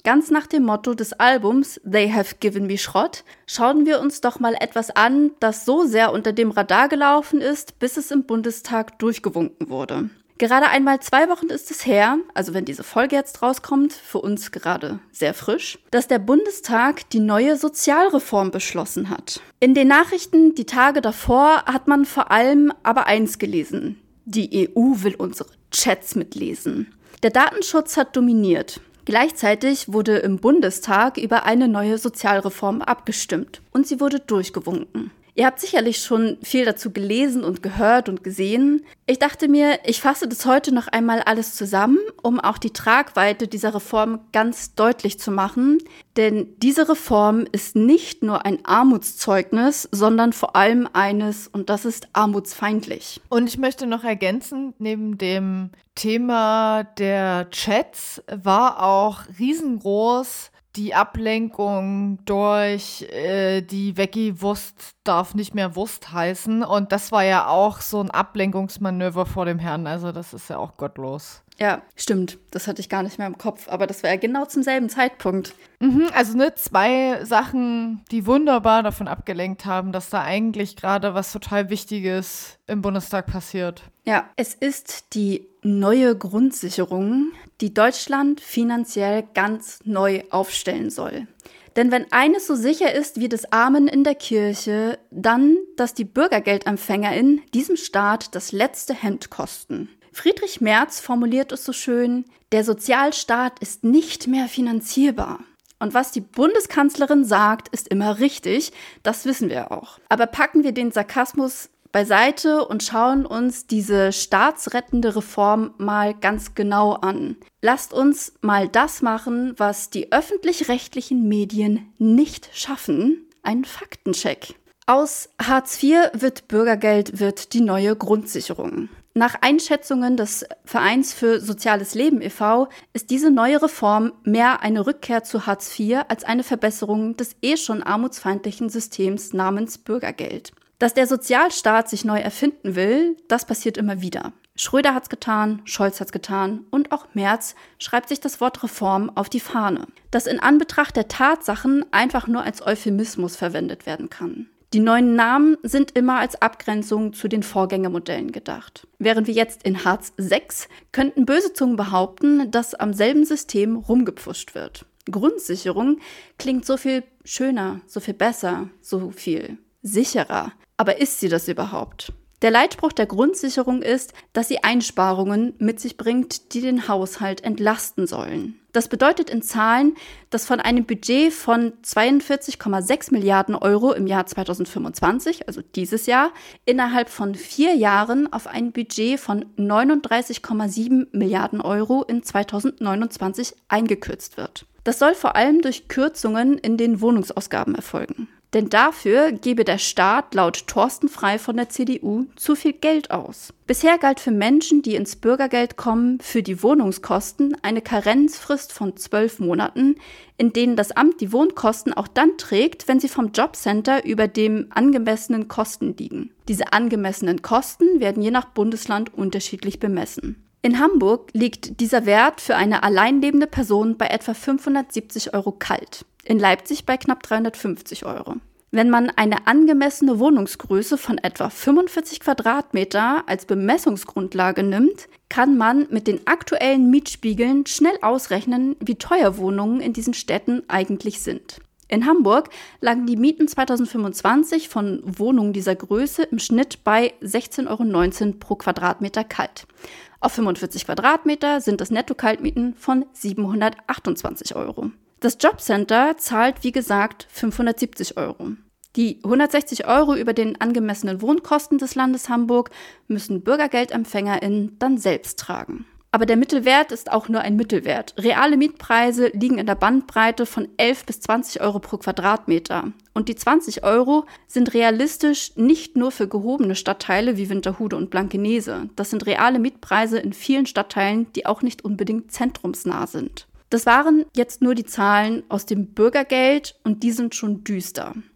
Ganz nach dem Motto des Albums They Have Given Me Schrott schauen wir uns doch mal etwas an, das so sehr unter dem Radar gelaufen ist, bis es im Bundestag durchgewunken wurde. Gerade einmal zwei Wochen ist es her, also wenn diese Folge jetzt rauskommt, für uns gerade sehr frisch, dass der Bundestag die neue Sozialreform beschlossen hat. In den Nachrichten die Tage davor hat man vor allem aber eins gelesen: Die E U will unsere Chats mitlesen. Der Datenschutz hat dominiert. Gleichzeitig wurde im Bundestag über eine neue Sozialreform abgestimmt und sie wurde durchgewunken. Ihr habt sicherlich schon viel dazu gelesen und gehört und gesehen. Ich dachte mir, ich fasse das heute noch einmal alles zusammen, um auch die Tragweite dieser Reform ganz deutlich zu machen. Denn diese Reform ist nicht nur ein Armutszeugnis, sondern vor allem eines, und das ist armutsfeindlich. Und ich möchte noch ergänzen, neben dem Thema der Chats war auch riesengroß die Ablenkung durch äh, die Veggie-Wurst darf nicht mehr Wurst heißen. Und das war ja auch so ein Ablenkungsmanöver vor dem Herrn. Also das ist ja auch gottlos. Ja, stimmt. Das hatte ich gar nicht mehr im Kopf. Aber das war ja genau zum selben Zeitpunkt. Mhm, also ne, zwei Sachen, die wunderbar davon abgelenkt haben, dass da eigentlich gerade was total Wichtiges im Bundestag passiert. Ja, es ist die neue Grundsicherung, die Deutschland finanziell ganz neu aufstellen soll. Denn wenn eines so sicher ist wie das Amen in der Kirche, dann, dass die BürgergeldempfängerInnen diesem Staat das letzte Hemd kosten. Friedrich Merz formuliert es so schön: Der Sozialstaat ist nicht mehr finanzierbar. Und was die Bundeskanzlerin sagt, ist immer richtig, das wissen wir auch. Aber packen wir den Sarkasmus beiseite und schauen uns diese staatsrettende Reform mal ganz genau an. Lasst uns mal das machen, was die öffentlich-rechtlichen Medien nicht schaffen: einen Faktencheck. Aus Hartz vier wird Bürgergeld, wird die neue Grundsicherung. Nach Einschätzungen des Vereins für Soziales Leben e V ist diese neue Reform mehr eine Rückkehr zu Hartz vier als eine Verbesserung des eh schon armutsfeindlichen Systems namens Bürgergeld. Dass der Sozialstaat sich neu erfinden will, das passiert immer wieder. Schröder hat's getan, Scholz hat's getan und auch Merz schreibt sich das Wort Reform auf die Fahne, das in Anbetracht der Tatsachen einfach nur als Euphemismus verwendet werden kann. Die neuen Namen sind immer als Abgrenzung zu den Vorgängermodellen gedacht. Während wir jetzt in Hartz sechs könnten böse Zungen behaupten, dass am selben System rumgepfuscht wird. Grundsicherung klingt so viel schöner, so viel besser, so viel sicherer. Aber ist sie das überhaupt? Der Leitspruch der Grundsicherung ist, dass sie Einsparungen mit sich bringt, die den Haushalt entlasten sollen. Das bedeutet in Zahlen, dass von einem Budget von zweiundvierzig Komma sechs Milliarden Euro im Jahr zweitausendfünfundzwanzig, also dieses Jahr, innerhalb von vier Jahren auf ein Budget von neununddreißig Komma sieben Milliarden Euro in zweitausendneunundzwanzig eingekürzt wird. Das soll vor allem durch Kürzungen in den Wohnungsausgaben erfolgen. Denn dafür gebe der Staat laut Thorsten Frey von der C D U zu viel Geld aus. Bisher galt für Menschen, die ins Bürgergeld kommen, für die Wohnungskosten eine Karenzfrist von zwölf Monaten, in denen das Amt die Wohnkosten auch dann trägt, wenn sie vom Jobcenter über dem angemessenen Kosten liegen. Diese angemessenen Kosten werden je nach Bundesland unterschiedlich bemessen. In Hamburg liegt dieser Wert für eine alleinlebende Person bei etwa fünfhundertsiebzig Euro kalt. In Leipzig bei knapp dreihundertfünfzig Euro. Wenn man eine angemessene Wohnungsgröße von etwa fünfundvierzig Quadratmeter als Bemessungsgrundlage nimmt, kann man mit den aktuellen Mietspiegeln schnell ausrechnen, wie teuer Wohnungen in diesen Städten eigentlich sind. In Hamburg lagen die Mieten zweitausendfünfundzwanzig von Wohnungen dieser Größe im Schnitt bei sechzehn Euro neunzehn pro Quadratmeter kalt. Auf fünfundvierzig Quadratmeter sind das Netto-Kaltmieten von siebenhundertachtundzwanzig Euro. Das Jobcenter zahlt, wie gesagt, fünfhundertsiebzig Euro. Die hundertsechzig Euro über den angemessenen Wohnkosten des Landes Hamburg müssen BürgergeldempfängerInnen dann selbst tragen. Aber der Mittelwert ist auch nur ein Mittelwert. Reale Mietpreise liegen in der Bandbreite von elf bis zwanzig Euro pro Quadratmeter. Und die zwanzig Euro sind realistisch nicht nur für gehobene Stadtteile wie Winterhude und Blankenese. Das sind reale Mietpreise in vielen Stadtteilen, die auch nicht unbedingt zentrumsnah sind. Das waren jetzt nur die Zahlen aus dem Bürgergeld und die sind schon düster.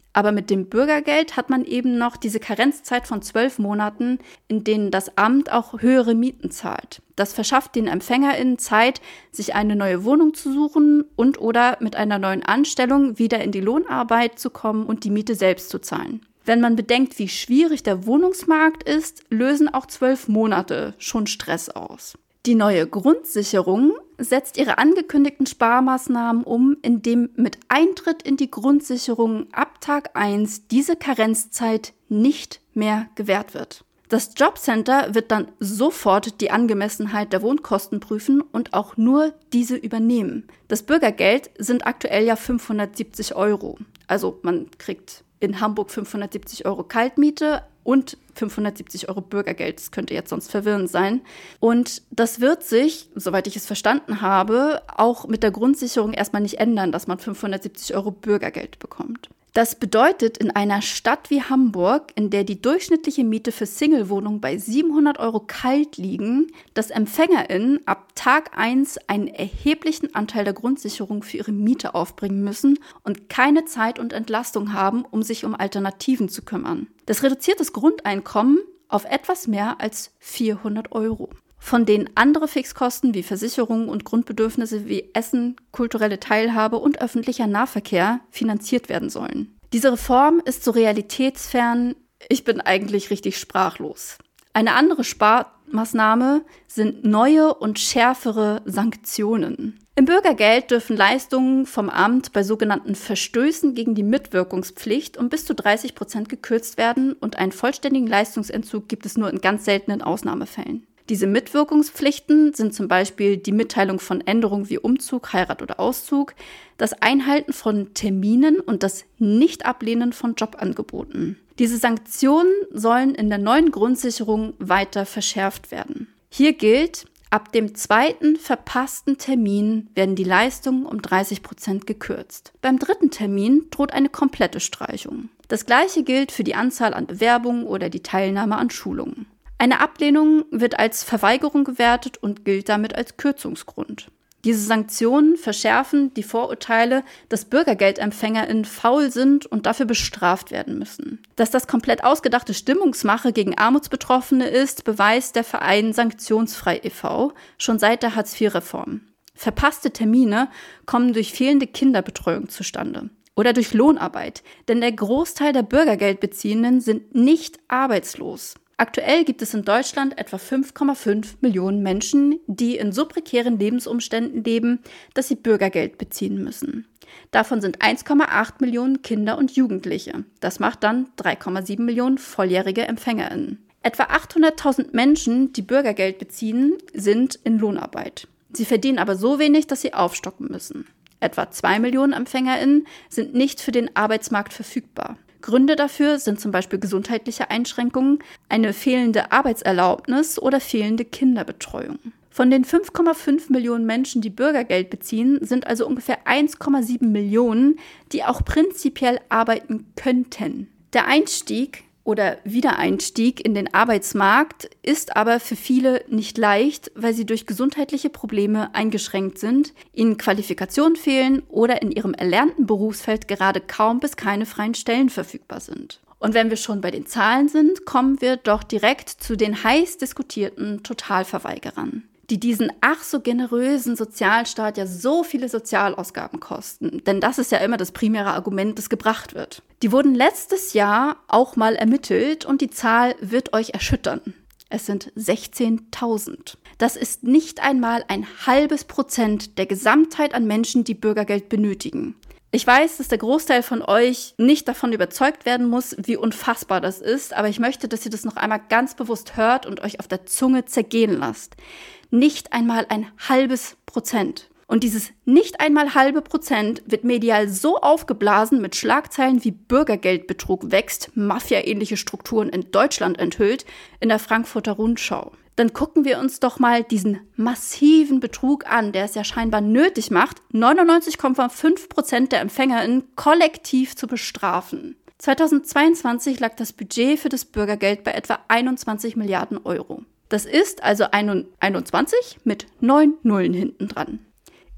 Aber mit dem Bürgergeld hat man eben noch diese Karenzzeit von zwölf Monaten, in denen das Amt auch höhere Mieten zahlt. Das verschafft den EmpfängerInnen Zeit, sich eine neue Wohnung zu suchen und oder mit einer neuen Anstellung wieder in die Lohnarbeit zu kommen und die Miete selbst zu zahlen. Wenn man bedenkt, wie schwierig der Wohnungsmarkt ist, lösen auch zwölf Monate schon Stress aus. Die neue Grundsicherung setzt ihre angekündigten Sparmaßnahmen um, indem mit Eintritt in die Grundsicherung ab Tag eins diese Karenzzeit nicht mehr gewährt wird. Das Jobcenter wird dann sofort die Angemessenheit der Wohnkosten prüfen und auch nur diese übernehmen. Das Bürgergeld sind aktuell ja fünfhundertsiebzig Euro. Also man kriegt in Hamburg fünfhundertsiebzig Euro Kaltmiete und fünfhundertsiebzig Euro Bürgergeld. Das könnte jetzt sonst verwirrend sein. Und das wird sich, soweit ich es verstanden habe, auch mit der Grundsicherung erstmal nicht ändern, dass man fünfhundertsiebzig Euro Bürgergeld bekommt. Das bedeutet, in einer Stadt wie Hamburg, in der die durchschnittliche Miete für Single-Wohnungen bei siebenhundert Euro kalt liegen, dass EmpfängerInnen ab Tag eins einen erheblichen Anteil der Grundsicherung für ihre Miete aufbringen müssen und keine Zeit und Entlastung haben, um sich um Alternativen zu kümmern. Das reduziert das Grundeinkommen auf etwas mehr als vierhundert Euro. Von denen andere Fixkosten wie Versicherungen und Grundbedürfnisse wie Essen, kulturelle Teilhabe und öffentlicher Nahverkehr finanziert werden sollen. Diese Reform ist so realitätsfern, ich bin eigentlich richtig sprachlos. Eine andere Sparmaßnahme sind neue und schärfere Sanktionen. Im Bürgergeld dürfen Leistungen vom Amt bei sogenannten Verstößen gegen die Mitwirkungspflicht um bis zu dreißig Prozent gekürzt werden und einen vollständigen Leistungsentzug gibt es nur in ganz seltenen Ausnahmefällen. Diese Mitwirkungspflichten sind zum Beispiel die Mitteilung von Änderungen wie Umzug, Heirat oder Auszug, das Einhalten von Terminen und das Nicht-Ablehnen von Jobangeboten. Diese Sanktionen sollen in der neuen Grundsicherung weiter verschärft werden. Hier gilt, ab dem zweiten verpassten Termin werden die Leistungen um dreißig Prozent gekürzt. Beim dritten Termin droht eine komplette Streichung. Das Gleiche gilt für die Anzahl an Bewerbungen oder die Teilnahme an Schulungen. Eine Ablehnung wird als Verweigerung gewertet und gilt damit als Kürzungsgrund. Diese Sanktionen verschärfen die Vorurteile, dass BürgergeldempfängerInnen faul sind und dafür bestraft werden müssen. Dass das komplett ausgedachte Stimmungsmache gegen Armutsbetroffene ist, beweist der Verein Sanktionsfrei e V schon seit der Hartz-vier-Reform. Verpasste Termine kommen durch fehlende Kinderbetreuung zustande oder durch Lohnarbeit, denn der Großteil der Bürgergeldbeziehenden sind nicht arbeitslos. Aktuell gibt es in Deutschland etwa fünf Komma fünf Millionen Menschen, die in so prekären Lebensumständen leben, dass sie Bürgergeld beziehen müssen. Davon sind eins Komma acht Millionen Kinder und Jugendliche. Das macht dann drei Komma sieben Millionen volljährige EmpfängerInnen. Etwa achthunderttausend Menschen, die Bürgergeld beziehen, sind in Lohnarbeit. Sie verdienen aber so wenig, dass sie aufstocken müssen. Etwa zwei Millionen EmpfängerInnen sind nicht für den Arbeitsmarkt verfügbar. Gründe dafür sind zum Beispiel gesundheitliche Einschränkungen, eine fehlende Arbeitserlaubnis oder fehlende Kinderbetreuung. Von den fünf Komma fünf Millionen Menschen, die Bürgergeld beziehen, sind also ungefähr eins Komma sieben Millionen, die auch prinzipiell arbeiten könnten. Der Einstieg oder Wiedereinstieg in den Arbeitsmarkt ist aber für viele nicht leicht, weil sie durch gesundheitliche Probleme eingeschränkt sind, ihnen Qualifikationen fehlen oder in ihrem erlernten Berufsfeld gerade kaum bis keine freien Stellen verfügbar sind. Und wenn wir schon bei den Zahlen sind, kommen wir doch direkt zu den heiß diskutierten Totalverweigerern, die diesen ach so generösen Sozialstaat ja so viele Sozialausgaben kosten. Denn das ist ja immer das primäre Argument, das gebracht wird. Die wurden letztes Jahr auch mal ermittelt und die Zahl wird euch erschüttern. Es sind sechzehntausend. Das ist nicht einmal ein halbes Prozent der Gesamtheit an Menschen, die Bürgergeld benötigen. Ich weiß, dass der Großteil von euch nicht davon überzeugt werden muss, wie unfassbar das ist, aber ich möchte, dass ihr das noch einmal ganz bewusst hört und euch auf der Zunge zergehen lasst. Nicht einmal ein halbes Prozent. Und dieses nicht einmal halbe Prozent wird medial so aufgeblasen mit Schlagzeilen wie Bürgergeldbetrug wächst, Mafia-ähnliche Strukturen in Deutschland enthüllt, in der Frankfurter Rundschau. Dann gucken wir uns doch mal diesen massiven Betrug an, der es ja scheinbar nötig macht, neunundneunzig Komma fünf Prozent der EmpfängerInnen kollektiv zu bestrafen. zweitausendzweiundzwanzig lag das Budget für das Bürgergeld bei etwa einundzwanzig Milliarden Euro. Das ist also einundzwanzig mit neun Nullen hinten dran.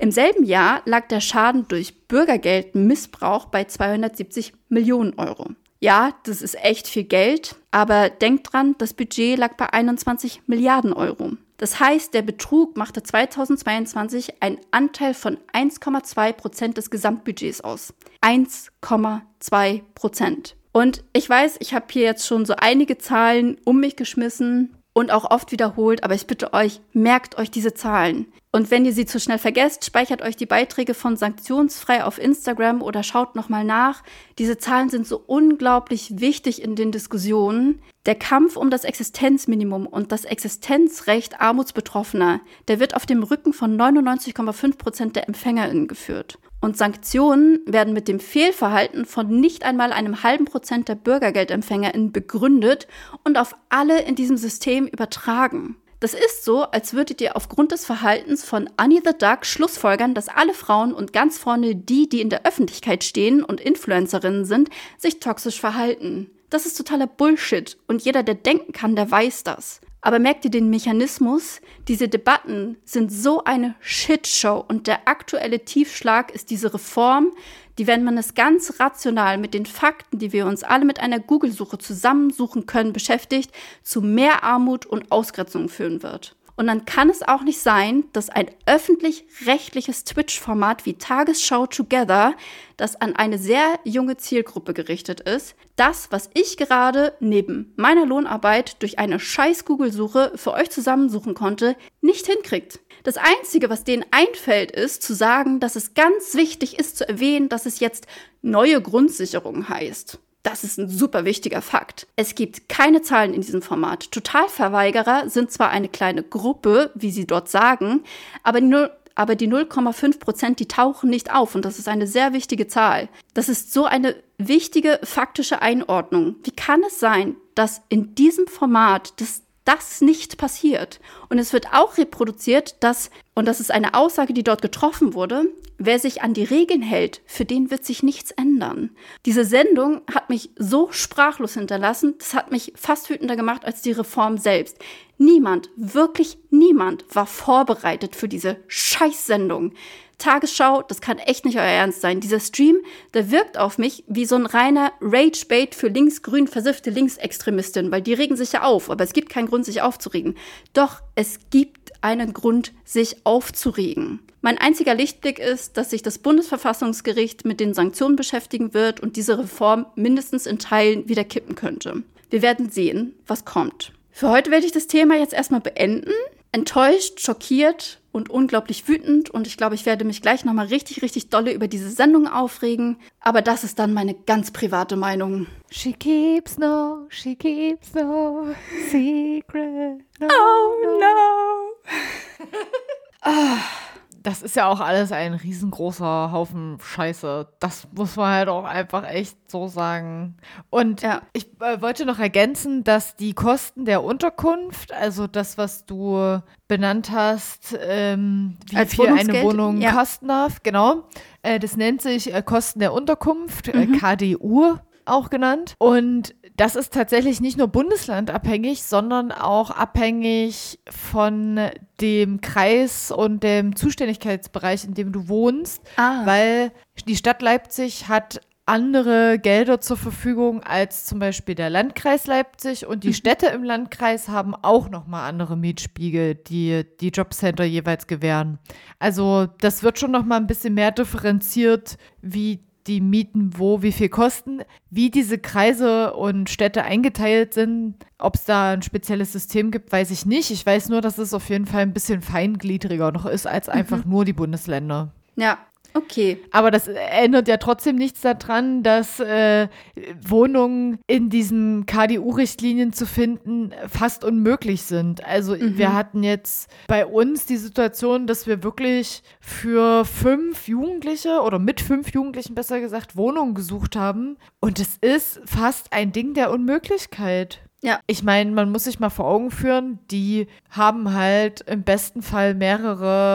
Im selben Jahr lag der Schaden durch Bürgergeldmissbrauch bei zweihundertsiebzig Millionen Euro. Ja, das ist echt viel Geld, aber denkt dran, das Budget lag bei einundzwanzig Milliarden Euro. Das heißt, der Betrug machte zweitausendzweiundzwanzig einen Anteil von eins Komma zwei Prozent des Gesamtbudgets aus. eins Komma zwei Prozent. Und ich weiß, ich habe hier jetzt schon so einige Zahlen um mich geschmissen und auch oft wiederholt, aber ich bitte euch, merkt euch diese Zahlen. Und wenn ihr sie zu schnell vergesst, speichert euch die Beiträge von Sanktionsfrei auf Instagram oder schaut nochmal nach. Diese Zahlen sind so unglaublich wichtig in den Diskussionen. Der Kampf um das Existenzminimum und das Existenzrecht Armutsbetroffener, der wird auf dem Rücken von neunundneunzig Komma fünf Prozent der EmpfängerInnen geführt. Und Sanktionen werden mit dem Fehlverhalten von nicht einmal einem halben Prozent der BürgergeldempfängerInnen begründet und auf alle in diesem System übertragen. Das ist so, als würdet ihr aufgrund des Verhaltens von Annie the Duck schlussfolgern, dass alle Frauen und ganz vorne die, die in der Öffentlichkeit stehen und Influencerinnen sind, sich toxisch verhalten. Das ist totaler Bullshit und jeder, der denken kann, der weiß das. Aber merkt ihr den Mechanismus? Diese Debatten sind so eine Shitshow und der aktuelle Tiefschlag ist diese Reform, die, wenn man es ganz rational mit den Fakten, die wir uns alle mit einer Google-Suche zusammensuchen können, beschäftigt, zu mehr Armut und Ausgrenzung führen wird. Und dann kann es auch nicht sein, dass ein öffentlich-rechtliches Twitch-Format wie Tagesschau Together, das an eine sehr junge Zielgruppe gerichtet ist, das, was ich gerade neben meiner Lohnarbeit durch eine scheiß Google-Suche für euch zusammensuchen konnte, nicht hinkriegt. Das Einzige, was denen einfällt, ist zu sagen, dass es ganz wichtig ist zu erwähnen, dass es jetzt neue Grundsicherung heißt. Das ist ein super wichtiger Fakt. Es gibt keine Zahlen in diesem Format. Totalverweigerer sind zwar eine kleine Gruppe, wie sie dort sagen, aber die, null, aber die null Komma fünf Prozent, die tauchen nicht auf. Und das ist eine sehr wichtige Zahl. Das ist so eine wichtige faktische Einordnung. Wie kann es sein, dass in diesem Format das das nicht passiert? Und es wird auch reproduziert, dass, und das ist eine Aussage, die dort getroffen wurde, wer sich an die Regeln hält, für den wird sich nichts ändern. Diese Sendung hat mich so sprachlos hinterlassen, das hat mich fast wütender gemacht als die Reform selbst. Niemand, wirklich niemand war vorbereitet für diese Scheißsendung. Tagesschau, das kann echt nicht euer Ernst sein. Dieser Stream, der wirkt auf mich wie so ein reiner Rage-Bait für linksgrün versiffte Linksextremistin, weil die regen sich ja auf, aber es gibt keinen Grund, sich aufzuregen. Doch es gibt einen Grund, sich aufzuregen. Mein einziger Lichtblick ist, dass sich das Bundesverfassungsgericht mit den Sanktionen beschäftigen wird und diese Reform mindestens in Teilen wieder kippen könnte. Wir werden sehen, was kommt. Für heute werde ich das Thema jetzt erstmal beenden. Enttäuscht, schockiert und unglaublich wütend. Und ich glaube, ich werde mich gleich nochmal richtig, richtig dolle über diese Sendung aufregen. Aber das ist dann meine ganz private Meinung. She keeps no, she keeps no secret. No, oh no! ah. Das ist ja auch alles ein riesengroßer Haufen Scheiße. Das muss man halt auch einfach echt so sagen. Und ja. ich äh, wollte noch ergänzen, dass die Kosten der Unterkunft, also das, was du benannt hast, ähm, wie Als viel eine Wohnung ja. kosten darf, genau, äh, das nennt sich äh, Kosten der Unterkunft, mhm. äh, K D U auch genannt. Und das ist tatsächlich nicht nur bundeslandabhängig, sondern auch abhängig von dem Kreis und dem Zuständigkeitsbereich, in dem du wohnst, ah. weil die Stadt Leipzig hat andere Gelder zur Verfügung als zum Beispiel der Landkreis Leipzig und die mhm. Städte im Landkreis haben auch nochmal andere Mietspiegel, die die Jobcenter jeweils gewähren. Also das wird schon nochmal ein bisschen mehr differenziert, wie die Mieten wo, wie viel kosten, wie diese Kreise und Städte eingeteilt sind. Ob es da ein spezielles System gibt, weiß ich nicht. Ich weiß nur, dass es auf jeden Fall ein bisschen feingliedriger noch ist als einfach mhm. nur die Bundesländer. Ja. Okay. Aber das ändert ja trotzdem nichts daran, dass äh, Wohnungen in diesen K D U-Richtlinien zu finden fast unmöglich sind. Also mhm. wir hatten jetzt bei uns die Situation, dass wir wirklich für fünf Jugendliche oder mit fünf Jugendlichen besser gesagt Wohnungen gesucht haben. Und es ist fast ein Ding der Unmöglichkeit. Ja. Ich meine, man muss sich mal vor Augen führen, die haben halt im besten Fall mehrere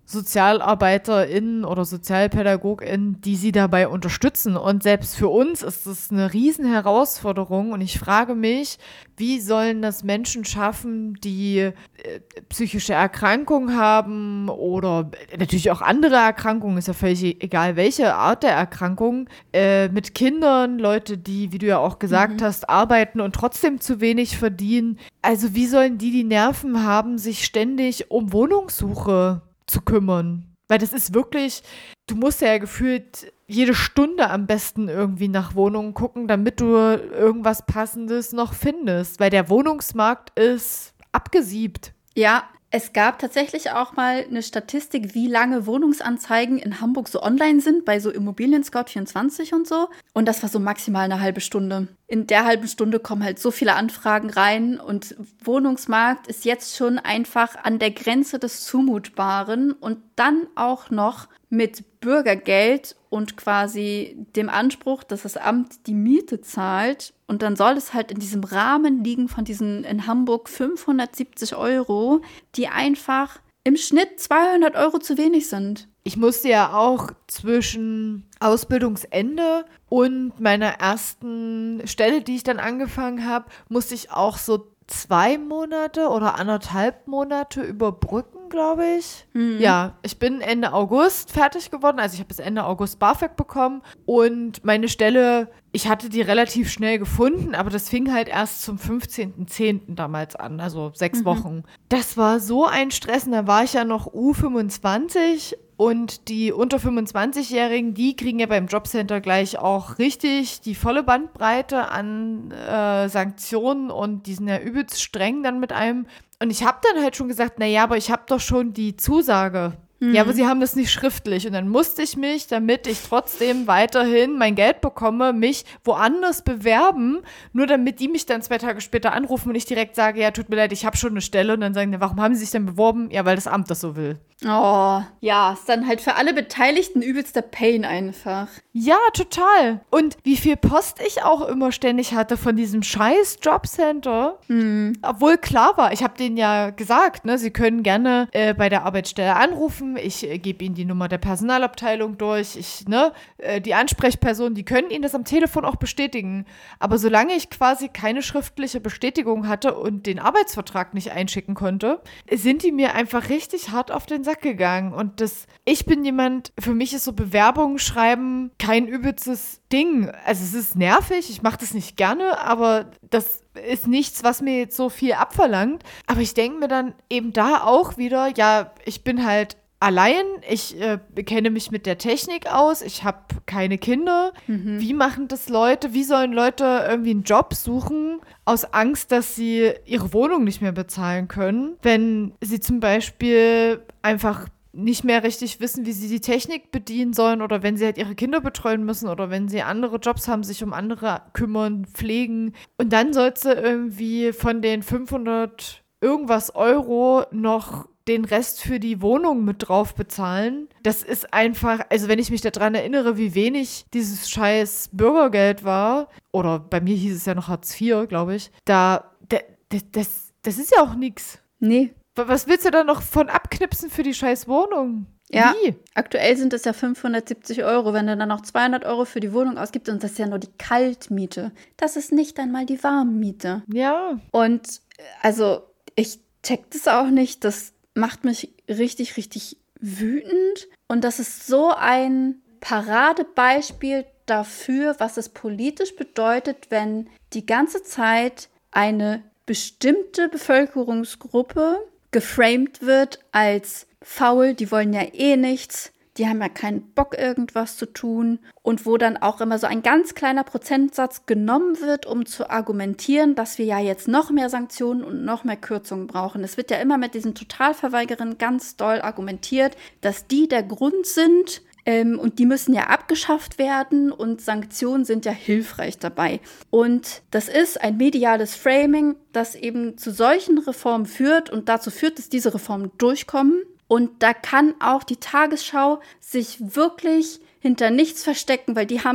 SozialarbeiterInnen oder SozialpädagogInnen, die sie dabei unterstützen. Und selbst für uns ist das eine riesen Herausforderung. Und ich frage mich, wie sollen das Menschen schaffen, die äh, psychische Erkrankungen haben oder natürlich auch andere Erkrankungen, ist ja völlig egal, welche Art der Erkrankung, äh, mit Kindern, Leute, die, wie du ja auch gesagt mhm. hast, arbeiten und trotzdem zu wenig verdienen. Also wie sollen die die Nerven haben, sich ständig um Wohnungssuche zu kümmern? Weil das ist wirklich, du musst ja gefühlt jede Stunde am besten irgendwie nach Wohnungen gucken, damit du irgendwas Passendes noch findest, weil der Wohnungsmarkt ist abgesiebt. Ja, es gab tatsächlich auch mal eine Statistik, wie lange Wohnungsanzeigen in Hamburg so online sind, bei so Immobilien Scout vierundzwanzig und so. Und das war so maximal eine halbe Stunde. In der halben Stunde kommen halt so viele Anfragen rein und Wohnungsmarkt ist jetzt schon einfach an der Grenze des Zumutbaren und dann auch noch mit Bürgergeld und quasi dem Anspruch, dass das Amt die Miete zahlt. Und dann soll es halt in diesem Rahmen liegen von diesen in Hamburg fünfhundertsiebzig Euro, die einfach im Schnitt zweihundert Euro zu wenig sind. Ich musste ja auch zwischen Ausbildungsende und meiner ersten Stelle, die ich dann angefangen habe, musste ich auch so zwei Monate oder anderthalb Monate überbrücken, glaube ich. Mhm. Ja, ich bin Ende August fertig geworden. Also ich habe bis Ende August BAföG bekommen und meine Stelle, ich hatte die relativ schnell gefunden, aber das fing halt erst zum fünfzehnten zehnten damals an, also sechs mhm. Wochen. Das war so ein Stress und da war ich ja noch U fünfundzwanzig. Und die unter fünfundzwanzigjährigen, die kriegen ja beim Jobcenter gleich auch richtig die volle Bandbreite an äh, Sanktionen und die sind ja übelst streng dann mit einem. Und ich habe dann halt schon gesagt, naja, aber ich habe doch schon die Zusage. Mhm. Ja, aber sie haben das nicht schriftlich. Und dann musste ich mich, damit ich trotzdem weiterhin mein Geld bekomme, mich woanders bewerben, nur damit die mich dann zwei Tage später anrufen und ich direkt sage, ja, tut mir leid, ich habe schon eine Stelle. Und dann sagen die, warum haben sie sich denn beworben? Ja, weil das Amt das so will. Oh, ja, ist dann halt für alle Beteiligten übelster Pain einfach. Ja, total. Und wie viel Post ich auch immer ständig hatte von diesem scheiß Jobcenter. Mhm. Obwohl klar war, ich habe denen ja gesagt, ne, sie können gerne äh, bei der Arbeitsstelle anrufen. Ich äh, gebe ihnen die Nummer der Personalabteilung durch. Ich, ne, äh, die Ansprechpersonen, die können ihnen das am Telefon auch bestätigen. Aber solange ich quasi keine schriftliche Bestätigung hatte und den Arbeitsvertrag nicht einschicken konnte, sind die mir einfach richtig hart auf den Sack gegangen. Und das, ich bin jemand, für mich ist so Bewerbungen schreiben kein übelstes Ding. Also es ist nervig, ich mache das nicht gerne, aber das ist nichts, was mir jetzt so viel abverlangt. Aber ich denke mir dann eben da auch wieder, ja, ich bin halt allein, ich äh, kenne mich mit der Technik aus, ich habe keine Kinder. Mhm. Wie machen das Leute? Wie sollen Leute irgendwie einen Job suchen aus Angst, dass sie ihre Wohnung nicht mehr bezahlen können, wenn sie zum Beispiel einfach nicht mehr richtig wissen, wie sie die Technik bedienen sollen oder wenn sie halt ihre Kinder betreuen müssen oder wenn sie andere Jobs haben, sich um andere kümmern, pflegen. Und dann sollst du irgendwie von den fünfhundert irgendwas Euro noch den Rest für die Wohnung mit drauf bezahlen. Das ist einfach, also wenn ich mich daran erinnere, wie wenig dieses scheiß Bürgergeld war, oder bei mir hieß es ja noch Hartz vier, glaube ich, da, da das, das, das ist ja auch nix. Nee. Was willst du da noch von abknipsen für die scheiß Wohnung? Ja, wie? Aktuell sind es ja fünfhundertsiebzig Euro, wenn du dann noch zweihundert Euro für die Wohnung ausgibst und das ist ja nur die Kaltmiete. Das ist nicht einmal die Warmmiete. Ja. Und also ich check das auch nicht, das macht mich richtig, richtig wütend und das ist so ein Paradebeispiel dafür, was es politisch bedeutet, wenn die ganze Zeit eine bestimmte Bevölkerungsgruppe geframed wird als faul, die wollen ja eh nichts, die haben ja keinen Bock, irgendwas zu tun und wo dann auch immer so ein ganz kleiner Prozentsatz genommen wird, um zu argumentieren, dass wir ja jetzt noch mehr Sanktionen und noch mehr Kürzungen brauchen. Es wird ja immer mit diesen Totalverweigerern ganz doll argumentiert, dass die der Grund sind ähm, und die müssen ja abgeschafft werden und Sanktionen sind ja hilfreich dabei. Und das ist ein mediales Framing, das eben zu solchen Reformen führt und dazu führt, dass diese Reformen durchkommen. Und da kann auch die Tagesschau sich wirklich hinter nichts verstecken, weil die haben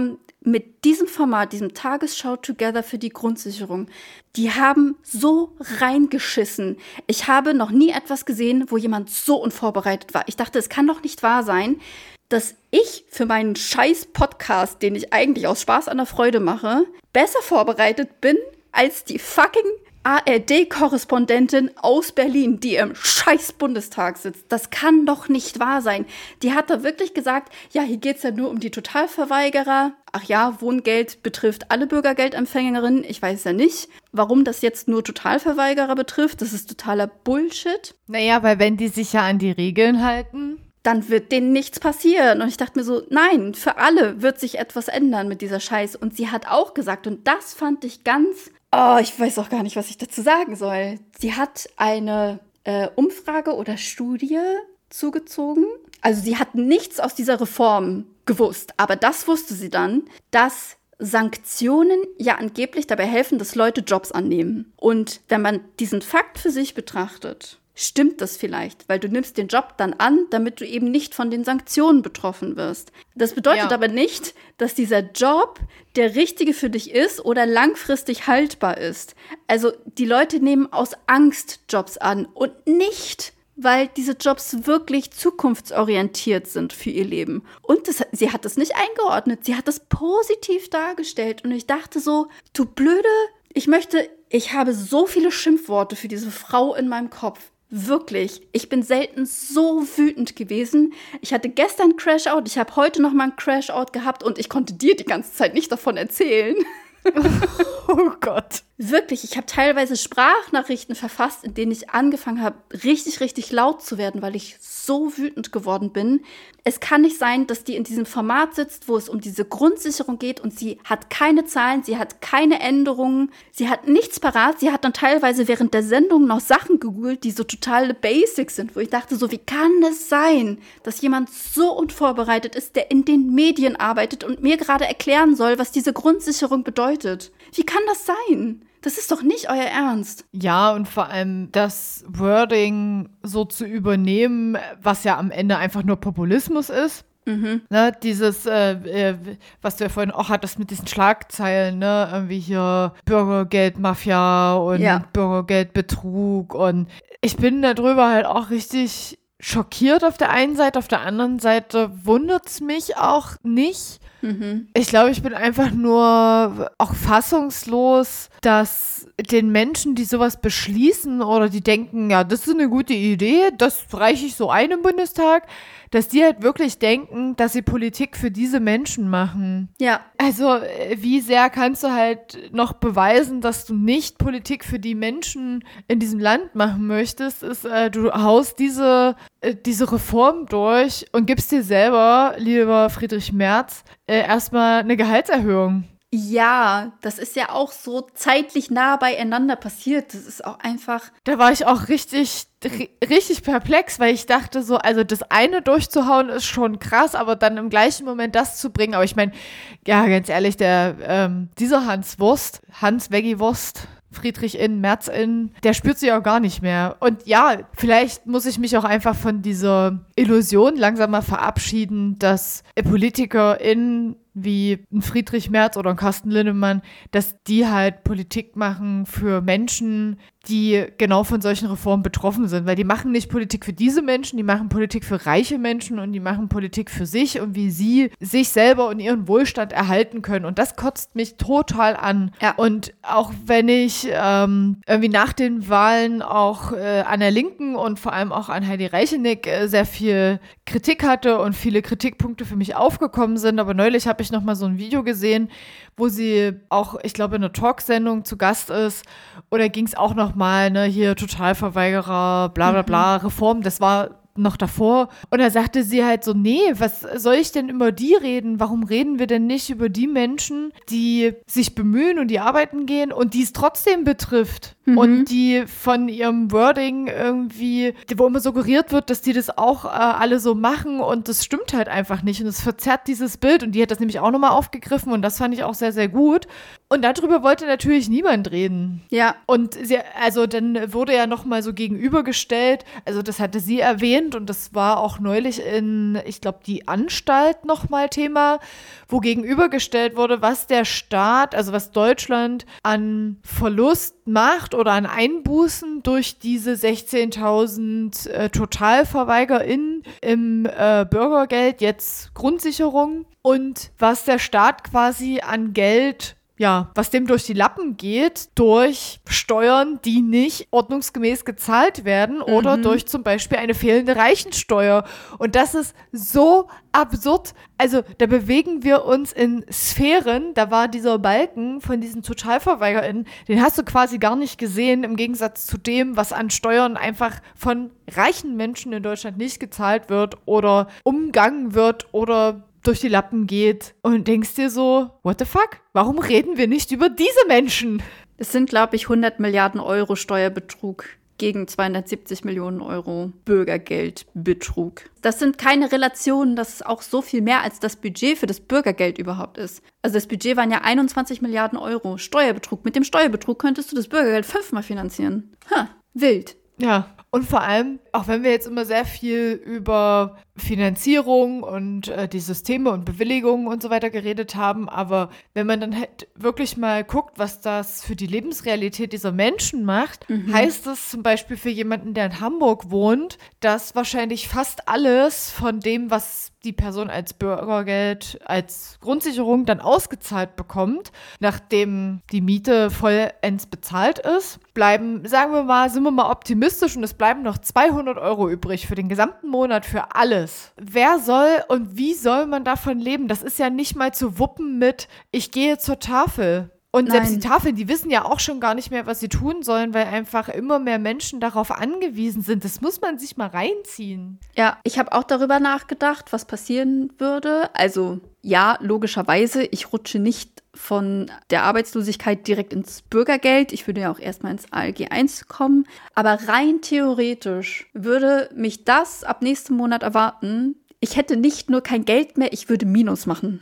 mit diesem Format, diesem Tagesschau Together für die Grundsicherung, die haben so reingeschissen. Ich habe noch nie etwas gesehen, wo jemand so unvorbereitet war. Ich dachte, es kann doch nicht wahr sein, dass ich für meinen scheiß Podcast, den ich eigentlich aus Spaß an der Freude mache, besser vorbereitet bin als die fucking A R D-Korrespondentin aus Berlin, die im scheiß Bundestag sitzt. Das kann doch nicht wahr sein. Die hat da wirklich gesagt, ja, hier geht's ja nur um die Totalverweigerer. Ach ja, Wohngeld betrifft alle Bürgergeldempfängerinnen. Ich weiß ja nicht, warum das jetzt nur Totalverweigerer betrifft. Das ist totaler Bullshit. Naja, weil wenn die sich ja an die Regeln halten, dann wird denen nichts passieren. Und ich dachte mir so, nein, für alle wird sich etwas ändern mit dieser Scheiße. Und sie hat auch gesagt, und das fand ich ganz... Oh, ich weiß auch gar nicht, was ich dazu sagen soll. Sie hat eine äh, Umfrage oder Studie zugezogen. Also sie hat nichts aus dieser Reform gewusst. Aber das wusste sie dann, dass Sanktionen ja angeblich dabei helfen, dass Leute Jobs annehmen. Und wenn man diesen Fakt für sich betrachtet, stimmt das vielleicht, weil du nimmst den Job dann an, damit du eben nicht von den Sanktionen betroffen wirst. Das bedeutet ja. aber nicht, dass dieser Job der richtige für dich ist oder langfristig haltbar ist. Also die Leute nehmen aus Angst Jobs an und nicht, weil diese Jobs wirklich zukunftsorientiert sind für ihr Leben. Und das, sie hat das nicht eingeordnet, sie hat das positiv dargestellt. Und ich dachte so, du Blöde, ich möchte, ich habe so viele Schimpfworte für diese Frau in meinem Kopf. Wirklich, ich bin selten so wütend gewesen. Ich hatte gestern Crashout, ich habe heute noch mal einen Crashout gehabt und ich konnte dir die ganze Zeit nicht davon erzählen. Oh Gott. Wirklich, ich habe teilweise Sprachnachrichten verfasst, in denen ich angefangen habe, richtig, richtig laut zu werden, weil ich so wütend geworden bin. Es kann nicht sein, dass die in diesem Format sitzt, wo es um diese Grundsicherung geht und sie hat keine Zahlen, sie hat keine Änderungen, sie hat nichts parat. Sie hat dann teilweise während der Sendung noch Sachen gegoogelt, die so totale Basics sind, wo ich dachte so, wie kann es sein, dass jemand so unvorbereitet ist, der in den Medien arbeitet und mir gerade erklären soll, was diese Grundsicherung bedeutet? Wie kann das sein? Das ist doch nicht euer Ernst. Ja, und vor allem das Wording so zu übernehmen, was ja am Ende einfach nur Populismus ist. Mhm. Ne, dieses, äh, äh, was du ja vorhin auch hattest mit diesen Schlagzeilen, ne, irgendwie hier Bürgergeldmafia und ja. Bürgergeldbetrug, und ich bin darüber halt auch richtig schockiert auf der einen Seite, auf der anderen Seite wundert es mich auch nicht. Mhm. Ich glaube, ich bin einfach nur auch fassungslos, dass den Menschen, die sowas beschließen oder die denken, ja, das ist eine gute Idee, das reiche ich so ein im Bundestag, dass die halt wirklich denken, dass sie Politik für diese Menschen machen. Ja. Also, wie sehr kannst du halt noch beweisen, dass du nicht Politik für die Menschen in diesem Land machen möchtest, ist, äh, du haust diese, äh, diese Reform durch und gibst dir selber, lieber Friedrich Merz, äh, erstmal eine Gehaltserhöhung. Ja, das ist ja auch so zeitlich nah beieinander passiert. Das ist auch einfach... Da war ich auch richtig, richtig perplex, weil ich dachte so, also das eine durchzuhauen ist schon krass, aber dann im gleichen Moment das zu bringen. Aber ich meine, ja, ganz ehrlich, der ähm, dieser Hans Wurst, Hans Veggie Wurst, Friedrich in, Merz in, der spürt sich auch gar nicht mehr. Und ja, vielleicht muss ich mich auch einfach von dieser Illusion langsam mal verabschieden, dass PolitikerInnen wie ein Friedrich Merz oder ein Carsten Linnemann, dass die halt Politik machen für Menschen, die genau von solchen Reformen betroffen sind. Weil die machen nicht Politik für diese Menschen, die machen Politik für reiche Menschen und die machen Politik für sich und wie sie sich selber und ihren Wohlstand erhalten können. Und das kotzt mich total an. Ja. Und auch wenn ich ähm, irgendwie nach den Wahlen auch äh, an der Linken und vor allem auch an Heidi Reichenick äh, sehr viel Kritik hatte und viele Kritikpunkte für mich aufgekommen sind, aber neulich habe ich noch mal so ein Video gesehen, wo sie auch, ich glaube, in einer Talksendung zu Gast ist. Oder ging es auch noch mal, ne, hier Totalverweigerer, bla bla bla, mhm. Reform, das war noch davor. Und da sagte sie halt so, nee, was soll ich denn über die reden? Warum reden wir denn nicht über die Menschen, die sich bemühen und die arbeiten gehen und die es trotzdem betrifft? Mhm. Und die von ihrem Wording irgendwie, wo immer suggeriert wird, dass die das auch äh, alle so machen und das stimmt halt einfach nicht und es verzerrt dieses Bild und die hat das nämlich auch nochmal aufgegriffen und das fand ich auch sehr, sehr gut. Und darüber wollte natürlich niemand reden. Ja. Und sie, also dann wurde ja nochmal so gegenübergestellt, also das hatte sie erwähnt, erwähnt und das war auch neulich in, ich glaube, die Anstalt nochmal Thema, wo gegenübergestellt wurde, was der Staat, also was Deutschland an Verlust macht oder an Einbußen durch diese sechzehntausend äh, TotalverweigerInnen im äh, Bürgergeld, jetzt Grundsicherung, und was der Staat quasi an Geld, ja, was dem durch die Lappen geht, durch Steuern, die nicht ordnungsgemäß gezahlt werden oder Mhm. durch zum Beispiel eine fehlende Reichensteuer. Und das ist so absurd. Also da bewegen wir uns in Sphären. Da war dieser Balken von diesen TotalverweigerInnen, den hast du quasi gar nicht gesehen, im Gegensatz zu dem, was an Steuern einfach von reichen Menschen in Deutschland nicht gezahlt wird oder umgangen wird oder durch die Lappen geht, und denkst dir so, what the fuck? Warum reden wir nicht über diese Menschen? Es sind, glaube ich, hundert Milliarden Euro Steuerbetrug gegen zweihundertsiebzig Millionen Euro Bürgergeldbetrug. Das sind keine Relationen, dass es auch so viel mehr als das Budget für das Bürgergeld überhaupt ist. Also das Budget waren ja einundzwanzig Milliarden Euro Steuerbetrug. Mit dem Steuerbetrug könntest du das Bürgergeld fünfmal finanzieren. Ha, wild. Ja, und vor allem, auch wenn wir jetzt immer sehr viel über Finanzierung und äh, die Systeme und Bewilligungen und so weiter geredet haben, aber wenn man dann halt wirklich mal guckt, was das für die Lebensrealität dieser Menschen macht, Mhm. heißt es zum Beispiel für jemanden, der in Hamburg wohnt, dass wahrscheinlich fast alles von dem, was die Person als Bürgergeld, als Grundsicherung dann ausgezahlt bekommt, nachdem die Miete vollends bezahlt ist, bleiben, sagen wir mal, sind wir mal optimistisch, und es bleiben noch zweihundert Euro übrig für den gesamten Monat für alles. Wer soll und wie soll man davon leben? Das ist ja nicht mal zu wuppen mit, ich gehe zur Tafel. Und selbst Nein. die Tafeln, die wissen ja auch schon gar nicht mehr, was sie tun sollen, weil einfach immer mehr Menschen darauf angewiesen sind. Das muss man sich mal reinziehen. Ja, ich habe auch darüber nachgedacht, was passieren würde. Also ja, logischerweise, ich rutsche nicht von der Arbeitslosigkeit direkt ins Bürgergeld. Ich würde ja auch erstmal ins A L G eins kommen. Aber rein theoretisch würde mich das ab nächstem Monat erwarten. Ich hätte nicht nur kein Geld mehr, ich würde Minus machen.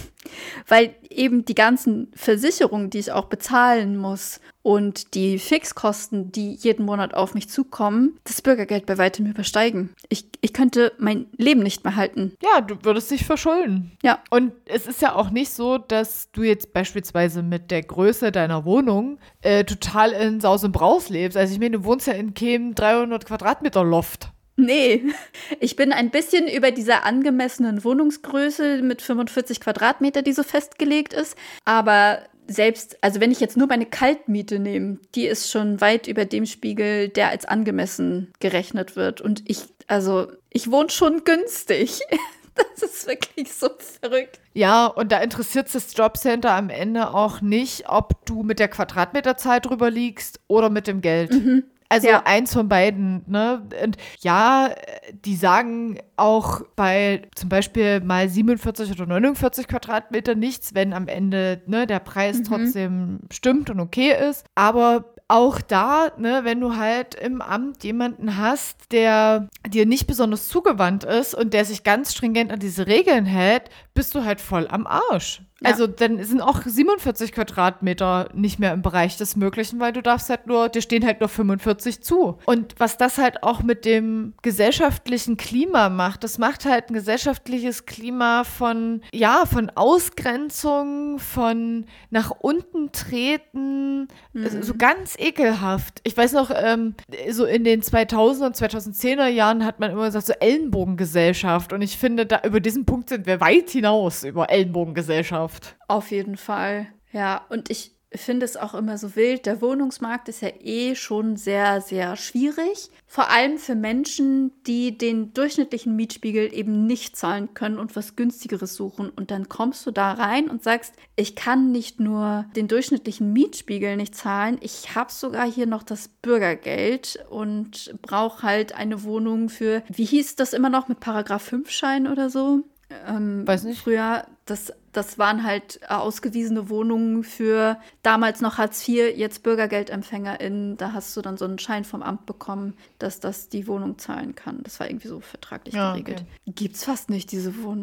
Weil eben die ganzen Versicherungen, die ich auch bezahlen muss, und die Fixkosten, die jeden Monat auf mich zukommen, das Bürgergeld bei weitem übersteigen. Ich, ich könnte mein Leben nicht mehr halten. Ja, du würdest dich verschulden. Ja. Und es ist ja auch nicht so, dass du jetzt beispielsweise mit der Größe deiner Wohnung äh, total in Saus und Braus lebst. Also ich meine, du wohnst ja in keinem dreihundert Quadratmeter Loft. Nee, ich bin ein bisschen über dieser angemessenen Wohnungsgröße mit fünfundvierzig Quadratmeter, die so festgelegt ist. Aber selbst, also wenn ich jetzt nur meine Kaltmiete nehme, die ist schon weit über dem Spiegel, der als angemessen gerechnet wird. Und ich, also, ich wohne schon günstig. Das ist wirklich so verrückt. Ja, und da interessiert es das Jobcenter am Ende auch nicht, ob du mit der Quadratmeterzahl drüber liegst oder mit dem Geld. Mhm. Also Ja. eins von beiden, ne? Und ja, die sagen auch bei zum Beispiel mal siebenundvierzig oder neunundvierzig Quadratmeter nichts, wenn am Ende, ne, der Preis Mhm. trotzdem stimmt und okay ist. Aber auch da, ne, wenn du halt im Amt jemanden hast, der dir nicht besonders zugewandt ist und der sich ganz stringent an diese Regeln hält, bist du halt voll am Arsch. Ja. Also dann sind auch siebenundvierzig Quadratmeter nicht mehr im Bereich des Möglichen, weil du darfst halt nur, dir stehen halt nur fünfundvierzig zu. Und was das halt auch mit dem gesellschaftlichen Klima macht, das macht halt ein gesellschaftliches Klima von, ja, von Ausgrenzung, von nach unten treten, Mhm. also so ganz ekelhaft. Ich weiß noch, ähm, so in den zweitausender und zweitausendzehner Jahren hat man immer gesagt, so Ellenbogengesellschaft. Und ich finde, da über diesen Punkt sind wir weit hinaus über Ellenbogengesellschaft. Auf jeden Fall. Ja, und ich finde es auch immer so wild. Der Wohnungsmarkt ist ja eh schon sehr, sehr schwierig. Vor allem für Menschen, die den durchschnittlichen Mietspiegel eben nicht zahlen können und was Günstigeres suchen. Und dann kommst du da rein und sagst, ich kann nicht nur den durchschnittlichen Mietspiegel nicht zahlen, ich habe sogar hier noch das Bürgergeld und brauche halt eine Wohnung für, wie hieß das immer noch, mit Paragraph fünf Schein oder so? Ähm, Weiß nicht. Früher, das, das waren halt äh, ausgewiesene Wohnungen für damals noch Hartz vier, jetzt BürgergeldempfängerInnen. Da hast du dann so einen Schein vom Amt bekommen, dass das die Wohnung zahlen kann. Das war irgendwie so vertraglich Ja, geregelt. okay. Gibt's fast nicht, diese Wohnungen.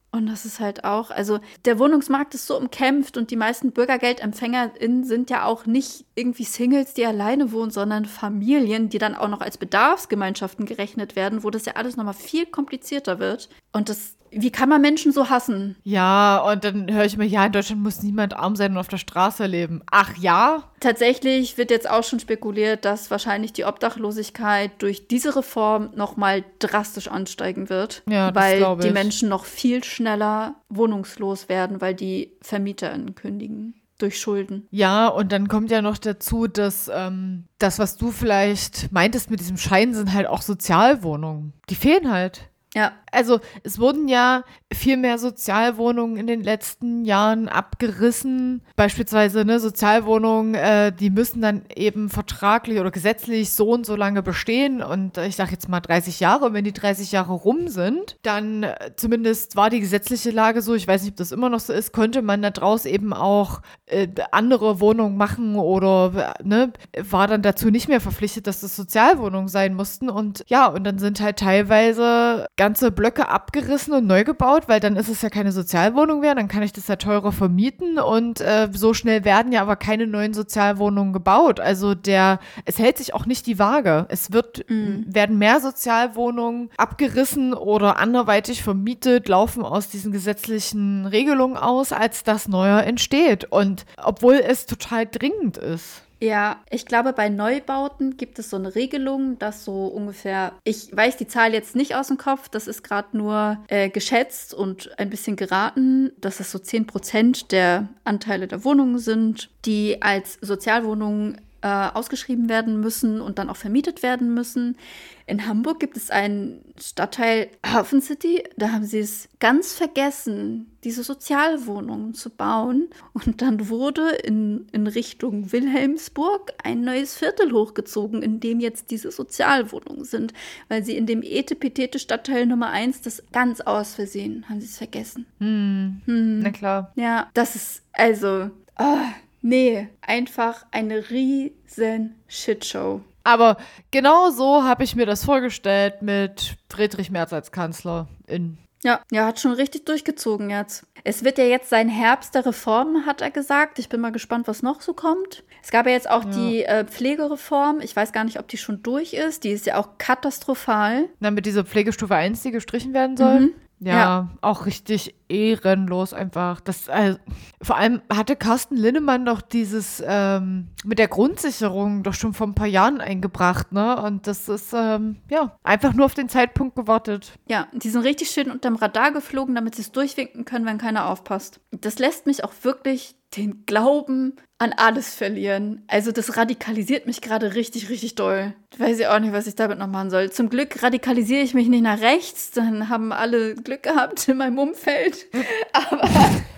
Und das ist halt auch, also der Wohnungsmarkt ist so umkämpft und die meisten BürgergeldempfängerInnen sind ja auch nicht irgendwie Singles, die alleine wohnen, sondern Familien, die dann auch noch als Bedarfsgemeinschaften gerechnet werden, wo das ja alles nochmal viel komplizierter wird. Und das, wie kann man Menschen so hassen? Ja, und dann höre ich mir, ja, in Deutschland muss niemand arm sein und auf der Straße leben. Ach ja? Tatsächlich wird jetzt auch schon spekuliert, dass wahrscheinlich die Obdachlosigkeit durch diese Reform nochmal drastisch ansteigen wird. Ja, das weil glaube ich. die Menschen noch viel schneller wohnungslos werden, weil die VermieterInnen kündigen. Durch Schulden. Ja, und dann kommt ja noch dazu, dass ähm, das, was du vielleicht meintest mit diesem Schein, sind halt auch Sozialwohnungen. Die fehlen halt. Ja. Also es wurden ja viel mehr Sozialwohnungen in den letzten Jahren abgerissen. Beispielsweise ne, Sozialwohnungen, äh, die müssen dann eben vertraglich oder gesetzlich so und so lange bestehen. Und ich sage jetzt mal dreißig Jahre. Und wenn die dreißig Jahre rum sind, dann äh, zumindest war die gesetzliche Lage so, ich weiß nicht, ob das immer noch so ist, konnte man da draus eben auch äh, andere Wohnungen machen oder ne, war dann dazu nicht mehr verpflichtet, dass das Sozialwohnungen sein mussten. Und ja, und dann sind halt teilweise ganze Blöcke abgerissen und neu gebaut, weil dann ist es ja keine Sozialwohnung mehr, dann kann ich das ja teurer vermieten und äh, so schnell werden ja aber keine neuen Sozialwohnungen gebaut. Also der, es hält sich auch nicht die Waage. Es wird, mm. werden mehr Sozialwohnungen abgerissen oder anderweitig vermietet, laufen aus diesen gesetzlichen Regelungen aus, als das Neuer entsteht. Und obwohl es total dringend ist. Ja, ich glaube, bei Neubauten gibt es so eine Regelung, dass so ungefähr, ich weiß die Zahl jetzt nicht aus dem Kopf, das ist gerade nur äh, geschätzt und ein bisschen geraten, dass es so zehn Prozent der Anteile der Wohnungen sind, die als Sozialwohnungen äh, ausgeschrieben werden müssen und dann auch vermietet werden müssen. In Hamburg gibt es einen Stadtteil Hafen City, da haben sie es ganz vergessen, diese Sozialwohnungen zu bauen. Und dann wurde in, in Richtung Wilhelmsburg ein neues Viertel hochgezogen, in dem jetzt diese Sozialwohnungen sind. Weil sie in dem Etepetete-Stadtteil Nummer eins das ganz aus Versehen, haben sie es vergessen. Hm. Hm. Na klar. Ja, das ist also, oh, nee, einfach eine riesen Shitshow. Aber genau so habe ich mir das vorgestellt mit Friedrich Merz als Kanzlerin. Ja, ja, hat schon richtig durchgezogen jetzt. Es wird ja jetzt sein Herbst der Reformen, hat er gesagt. Ich bin mal gespannt, was noch so kommt. Es gab ja jetzt auch ja. die äh, Pflegereform. Ich weiß gar nicht, ob die schon durch ist. Die ist ja auch katastrophal. Na, mit dieser Pflegestufe eins, die gestrichen werden soll. Mhm. Ja, ja, auch richtig ehrenlos einfach. Das, also, vor allem hatte Carsten Linnemann doch dieses ähm, mit der Grundsicherung doch schon vor ein paar Jahren eingebracht, ne? Und das ist, ähm, ja, einfach nur auf den Zeitpunkt gewartet. Ja, die sind richtig schön unterm Radar geflogen, damit sie es durchwinken können, wenn keiner aufpasst. Das lässt mich auch wirklich den Glauben an alles verlieren. Also das radikalisiert mich gerade richtig, richtig doll. Ich weiß ja auch nicht, was ich damit noch machen soll. Zum Glück radikalisiere ich mich nicht nach rechts, dann haben alle Glück gehabt in meinem Umfeld. Aber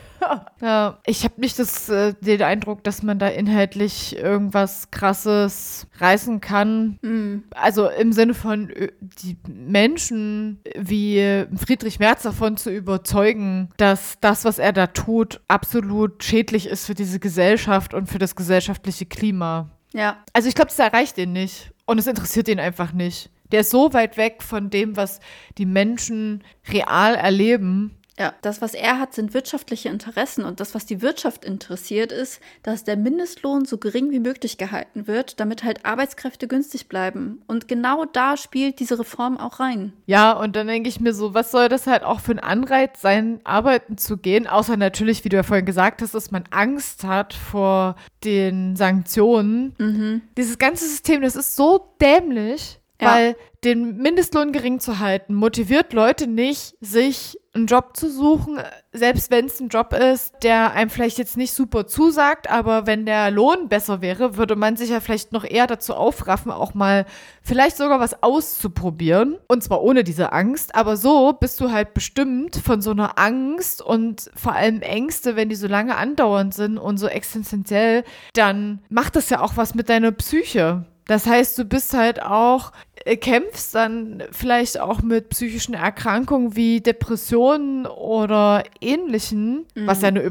ja, ich habe nicht das, äh, den Eindruck, dass man da inhaltlich irgendwas Krasses reißen kann. Mm. Also im Sinne von äh, die Menschen wie Friedrich Merz davon zu überzeugen, dass das, was er da tut, absolut schädlich ist für diese Gesellschaft und für das gesellschaftliche Klima. Ja. Also ich glaube, das erreicht ihn nicht. Und es interessiert ihn einfach nicht. Der ist so weit weg von dem, was die Menschen real erleben. Ja, das, was er hat, sind wirtschaftliche Interessen. Und das, was die Wirtschaft interessiert, ist, dass der Mindestlohn so gering wie möglich gehalten wird, damit halt Arbeitskräfte günstig bleiben. Und genau da spielt diese Reform auch rein. Ja, und dann denke ich mir so, was soll das halt auch für ein Anreiz sein, arbeiten zu gehen? Außer natürlich, wie du ja vorhin gesagt hast, dass man Angst hat vor den Sanktionen. Mhm. Dieses ganze System, das ist so dämlich, ja. Weil den Mindestlohn gering zu halten, motiviert Leute nicht, sich einen Job zu suchen, selbst wenn es ein Job ist, der einem vielleicht jetzt nicht super zusagt, aber wenn der Lohn besser wäre, würde man sich ja vielleicht noch eher dazu aufraffen, auch mal vielleicht sogar was auszuprobieren. Und zwar ohne diese Angst, aber so bist du halt bestimmt von so einer Angst und vor allem Ängste, wenn die so lange andauernd sind und so existenziell, dann macht das ja auch was mit deiner Psyche. Das heißt, du bist halt auch äh, kämpfst dann vielleicht auch mit psychischen Erkrankungen wie Depressionen oder ähnlichen, mhm. was ja eine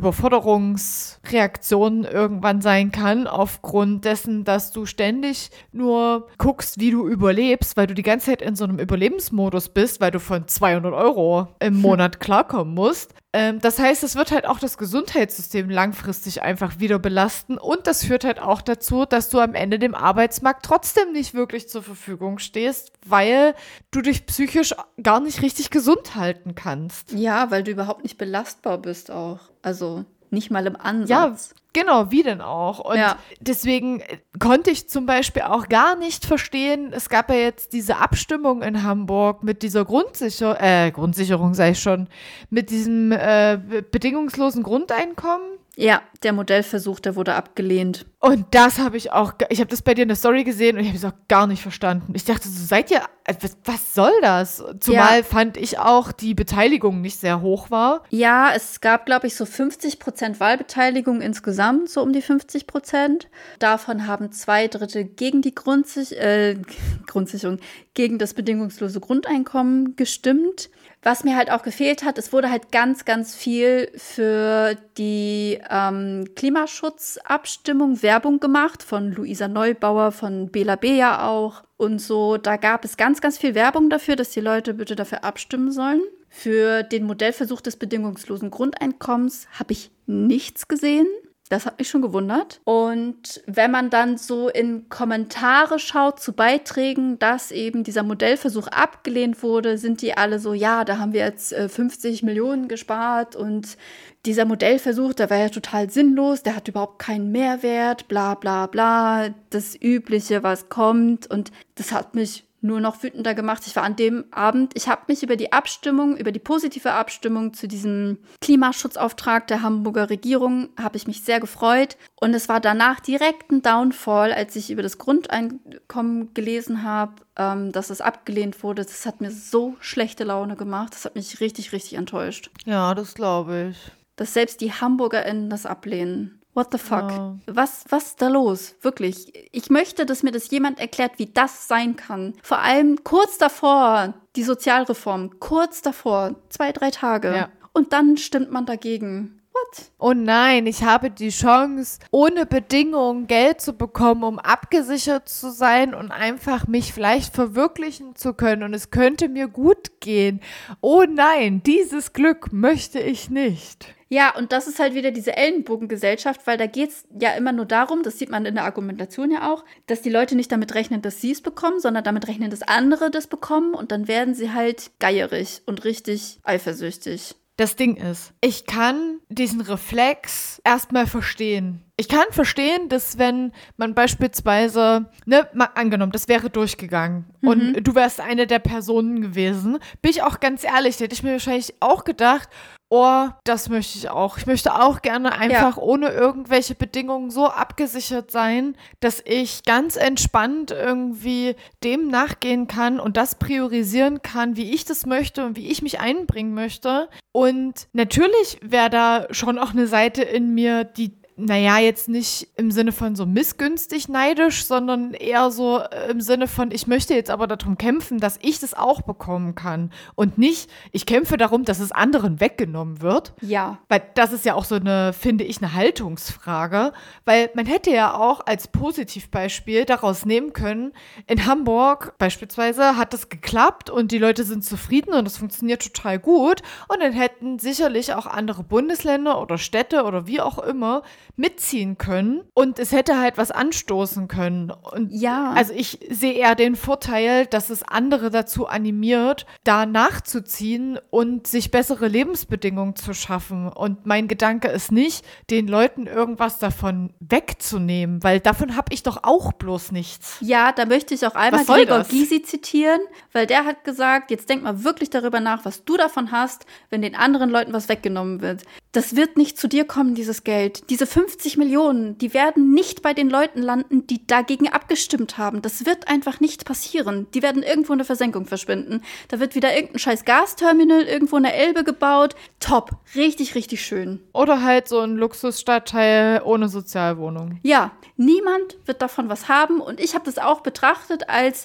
Überforderungsreaktion irgendwann sein kann, aufgrund dessen, dass du ständig nur guckst, wie du überlebst, weil du die ganze Zeit in so einem Überlebensmodus bist, weil du von zweihundert Euro im Monat klarkommen musst. Ähm, das heißt, es wird halt auch das Gesundheitssystem langfristig einfach wieder belasten und das führt halt auch dazu, dass du am Ende dem Arbeitsmarkt trotzdem nicht wirklich zur Verfügung stehst, weil du dich psychisch gar nicht richtig gesund halten kannst. Ja, weil du überhaupt nicht belastbar bist auch. Also nicht mal im Ansatz. Ja, genau, wie denn auch? Und ja. deswegen konnte ich zum Beispiel auch gar nicht verstehen, es gab ja jetzt diese Abstimmung in Hamburg mit dieser Grundsicherung, äh, Grundsicherung sag ich schon, mit diesem äh, bedingungslosen Grundeinkommen. Ja, der Modellversuch, der wurde abgelehnt. Und das habe ich auch, ich habe das bei dir in der Story gesehen und ich habe es auch gar nicht verstanden. Ich dachte, so seid ihr, was, was soll das? Zumal ja. fand ich auch, die Beteiligung nicht sehr hoch war. Ja, es gab, glaube ich, so fünfzig Prozent Wahlbeteiligung insgesamt, so um die fünfzig Prozent. Davon haben zwei Drittel gegen die Grundsich- äh, Grundsicherung, gegen das bedingungslose Grundeinkommen gestimmt. Was mir halt auch gefehlt hat, es wurde halt ganz, ganz viel für die ähm, Klimaschutzabstimmung Werbung gemacht, von Luisa Neubauer, von Bela B. ja auch und so. Da gab es ganz, ganz viel Werbung dafür, dass die Leute bitte dafür abstimmen sollen. Für den Modellversuch des bedingungslosen Grundeinkommens habe ich nichts gesehen. Das hat mich schon gewundert. Und wenn man dann so in Kommentare schaut zu Beiträgen, dass eben dieser Modellversuch abgelehnt wurde, sind die alle so, ja, da haben wir jetzt äh, fünfzig Millionen gespart und dieser Modellversuch, der war ja total sinnlos, der hat überhaupt keinen Mehrwert, bla bla bla, das Übliche, was kommt. Und das hat mich nur noch wütender gemacht. Ich war an dem Abend, ich habe mich über die Abstimmung, über die positive Abstimmung zu diesem Klimaschutzauftrag der Hamburger Regierung, habe ich mich sehr gefreut. Und es war danach direkt ein Downfall, als ich über das Grundeinkommen gelesen habe, ähm, dass es abgelehnt wurde. Das hat mir so schlechte Laune gemacht. Das hat mich richtig, richtig enttäuscht. Ja, das glaube ich. Dass selbst die HamburgerInnen das ablehnen. What the fuck? Ja. Was, was ist da los? Wirklich. Ich möchte, dass mir das jemand erklärt, wie das sein kann. Vor allem kurz davor, die Sozialreform. Kurz davor. Zwei, drei Tage. Ja. Und dann stimmt man dagegen. What? Oh nein, ich habe die Chance, ohne Bedingungen Geld zu bekommen, um abgesichert zu sein und einfach mich vielleicht verwirklichen zu können. Und es könnte mir gut gehen. Oh nein, dieses Glück möchte ich nicht. Ja, und das ist halt wieder diese Ellenbogengesellschaft, weil da geht's ja immer nur darum, das sieht man in der Argumentation ja auch, dass die Leute nicht damit rechnen, dass sie es bekommen, sondern damit rechnen, dass andere das bekommen und dann werden sie halt geierig und richtig eifersüchtig. Das Ding ist, ich kann diesen Reflex erstmal verstehen. Ich kann verstehen, dass wenn man beispielsweise, ne, mal angenommen, das wäre durchgegangen mhm. und du wärst eine der Personen gewesen, bin ich auch ganz ehrlich, da hätte ich mir wahrscheinlich auch gedacht, oh, das möchte ich auch. Ich möchte auch gerne einfach ja. ohne irgendwelche Bedingungen so abgesichert sein, dass ich ganz entspannt irgendwie dem nachgehen kann und das priorisieren kann, wie ich das möchte und wie ich mich einbringen möchte. Und natürlich wäre da schon auch eine Seite in mir, die naja, jetzt nicht im Sinne von so missgünstig neidisch, sondern eher so im Sinne von, ich möchte jetzt aber darum kämpfen, dass ich das auch bekommen kann. Und nicht, ich kämpfe darum, dass es anderen weggenommen wird. Ja. Weil das ist ja auch so eine, finde ich, eine Haltungsfrage. Weil man hätte ja auch als Positivbeispiel daraus nehmen können, in Hamburg beispielsweise hat das geklappt und die Leute sind zufrieden und es funktioniert total gut. Und dann hätten sicherlich auch andere Bundesländer oder Städte oder wie auch immer mitziehen können und es hätte halt was anstoßen können. Und ja. Also ich sehe eher den Vorteil, dass es andere dazu animiert, da nachzuziehen und sich bessere Lebensbedingungen zu schaffen. Und mein Gedanke ist nicht, den Leuten irgendwas davon wegzunehmen, weil davon habe ich doch auch bloß nichts. Ja, da möchte ich auch einmal Gregor Gysi zitieren, weil der hat gesagt, jetzt denk mal wirklich darüber nach, was du davon hast, wenn den anderen Leuten was weggenommen wird. Das wird nicht zu dir kommen, dieses Geld. Diese fünfzig Millionen, die werden nicht bei den Leuten landen, die dagegen abgestimmt haben. Das wird einfach nicht passieren. Die werden irgendwo in der Versenkung verschwinden. Da wird wieder irgendein scheiß Gasterminal irgendwo in der Elbe gebaut. Top. Richtig, richtig schön. Oder halt so ein Luxusstadtteil ohne Sozialwohnung. Ja, niemand wird davon was haben. Und ich habe das auch betrachtet als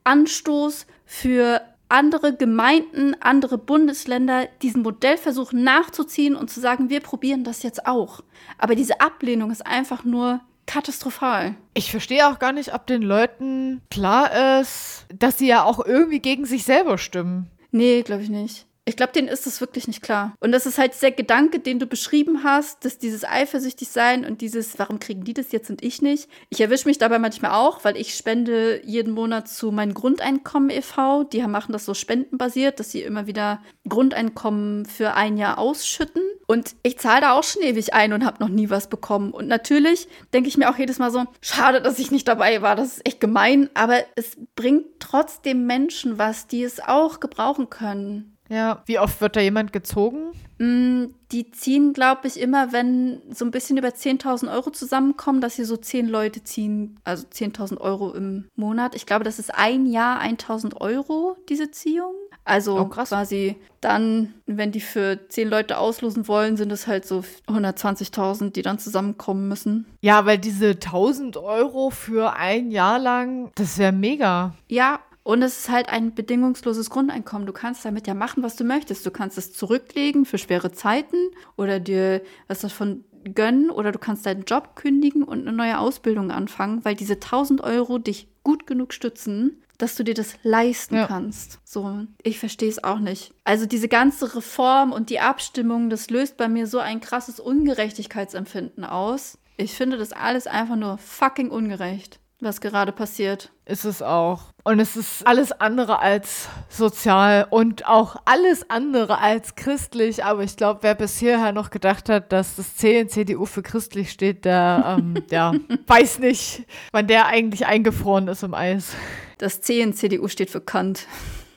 Anstoß für andere Gemeinden, andere Bundesländer, diesen Modellversuch nachzuziehen und zu sagen, wir probieren das jetzt auch. Aber diese Ablehnung ist einfach nur katastrophal. Ich verstehe auch gar nicht, ob den Leuten klar ist, dass sie ja auch irgendwie gegen sich selber stimmen. Nee, glaube ich nicht. Ich glaube, denen ist das wirklich nicht klar. Und das ist halt der Gedanke, den du beschrieben hast, dass dieses Eifersüchtigsein und dieses, warum kriegen die das jetzt und ich nicht? Ich erwische mich dabei manchmal auch, weil ich spende jeden Monat zu meinem Grundeinkommen e V. Die machen das so spendenbasiert, dass sie immer wieder Grundeinkommen für ein Jahr ausschütten. Und ich zahle da auch schon ewig ein und habe noch nie was bekommen. Und natürlich denke ich mir auch jedes Mal so, schade, dass ich nicht dabei war. Das ist echt gemein. Aber es bringt trotzdem Menschen was, die es auch gebrauchen können. Ja, wie oft wird da jemand gezogen? Mm, die ziehen, glaube ich, immer, wenn so ein bisschen über zehntausend Euro zusammenkommen, dass sie so zehn Leute ziehen, also zehntausend Euro im Monat. Ich glaube, das ist ein Jahr eintausend Euro, diese Ziehung. Also oh, krass. Quasi dann, wenn die für zehn Leute auslosen wollen, sind es halt so hundertzwanzigtausend, die dann zusammenkommen müssen. Ja, weil diese tausend Euro für ein Jahr lang, das wäre mega. Ja, und es ist halt ein bedingungsloses Grundeinkommen. Du kannst damit ja machen, was du möchtest. Du kannst es zurücklegen für schwere Zeiten oder dir was davon gönnen oder du kannst deinen Job kündigen und eine neue Ausbildung anfangen, weil diese tausend Euro dich gut genug stützen, dass du dir das leisten ja. kannst. So, ich verstehe es auch nicht. Also diese ganze Reform und die Abstimmung, das löst bei mir so ein krasses Ungerechtigkeitsempfinden aus. Ich finde das alles einfach nur fucking ungerecht, was gerade passiert. Ist es auch. Und es ist alles andere als sozial und auch alles andere als christlich. Aber ich glaube, wer bis hierher noch gedacht hat, dass das C in C D U für christlich steht, der ähm, ja, weiß nicht, wann der eigentlich eingefroren ist im Eis. Das C in C D U steht für Kant.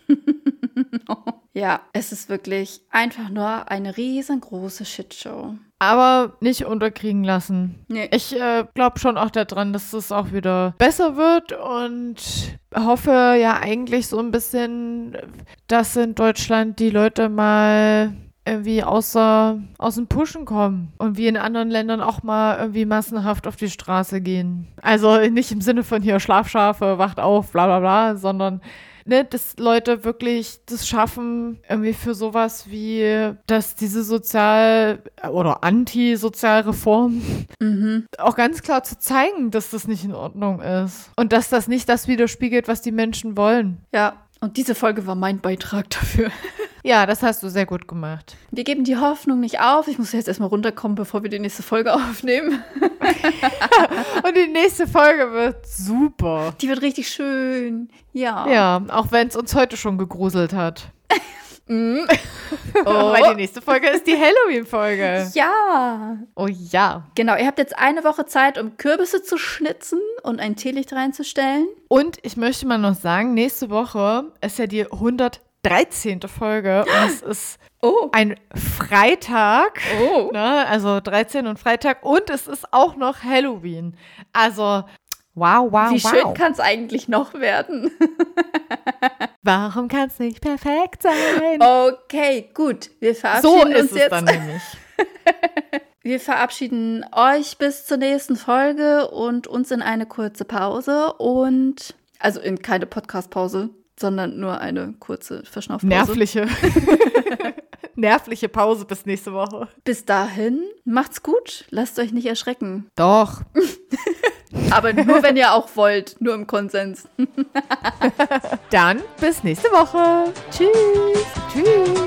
Ja, es ist wirklich einfach nur eine riesengroße Shitshow. Aber nicht unterkriegen lassen. Nee. Ich äh, glaube schon auch daran, dass es auch wieder besser wird und hoffe ja eigentlich so ein bisschen, dass in Deutschland die Leute mal irgendwie außer, aus dem Pushen kommen und wie in anderen Ländern auch mal irgendwie massenhaft auf die Straße gehen. Also nicht im Sinne von hier Schlafschafe, wacht auf, bla bla bla, sondern ne, dass Leute wirklich das schaffen, irgendwie für sowas wie, dass diese Sozial- oder Anti-Sozialreform mhm. auch ganz klar zu zeigen, dass das nicht in Ordnung ist. Und dass das nicht das widerspiegelt, was die Menschen wollen. Ja, und diese Folge war mein Beitrag dafür. Ja, das hast du sehr gut gemacht. Wir geben die Hoffnung nicht auf. Ich muss jetzt erstmal runterkommen, bevor wir die nächste Folge aufnehmen. Und die nächste Folge wird super. Die wird richtig schön. Ja. Ja, auch wenn es uns heute schon gegruselt hat. mm. Oh. Weil die nächste Folge ist die Halloween-Folge. Ja. Oh ja. Genau, ihr habt jetzt eine Woche Zeit, um Kürbisse zu schnitzen und ein Teelicht reinzustellen. Und ich möchte mal noch sagen, nächste Woche ist ja die hundertdreizehnte Folge und es ist oh. ein Freitag, oh. ne? Also dreizehn und Freitag und es ist auch noch Halloween. Also wow, wow, Wie wow. Wie schön kann es eigentlich noch werden? Warum kann es nicht perfekt sein? Okay, gut. Wir verabschieden so uns ist es jetzt. Dann nämlich. Wir verabschieden euch bis zur nächsten Folge und uns in eine kurze Pause und also in keine Podcast-Pause, sondern nur eine kurze Verschnaufpause. Nervliche. Nervliche Pause bis nächste Woche. Bis dahin, macht's gut. Lasst euch nicht erschrecken. Doch. Aber nur, wenn ihr auch wollt. Nur im Konsens. Dann bis nächste Woche. Tschüss. Tschüss.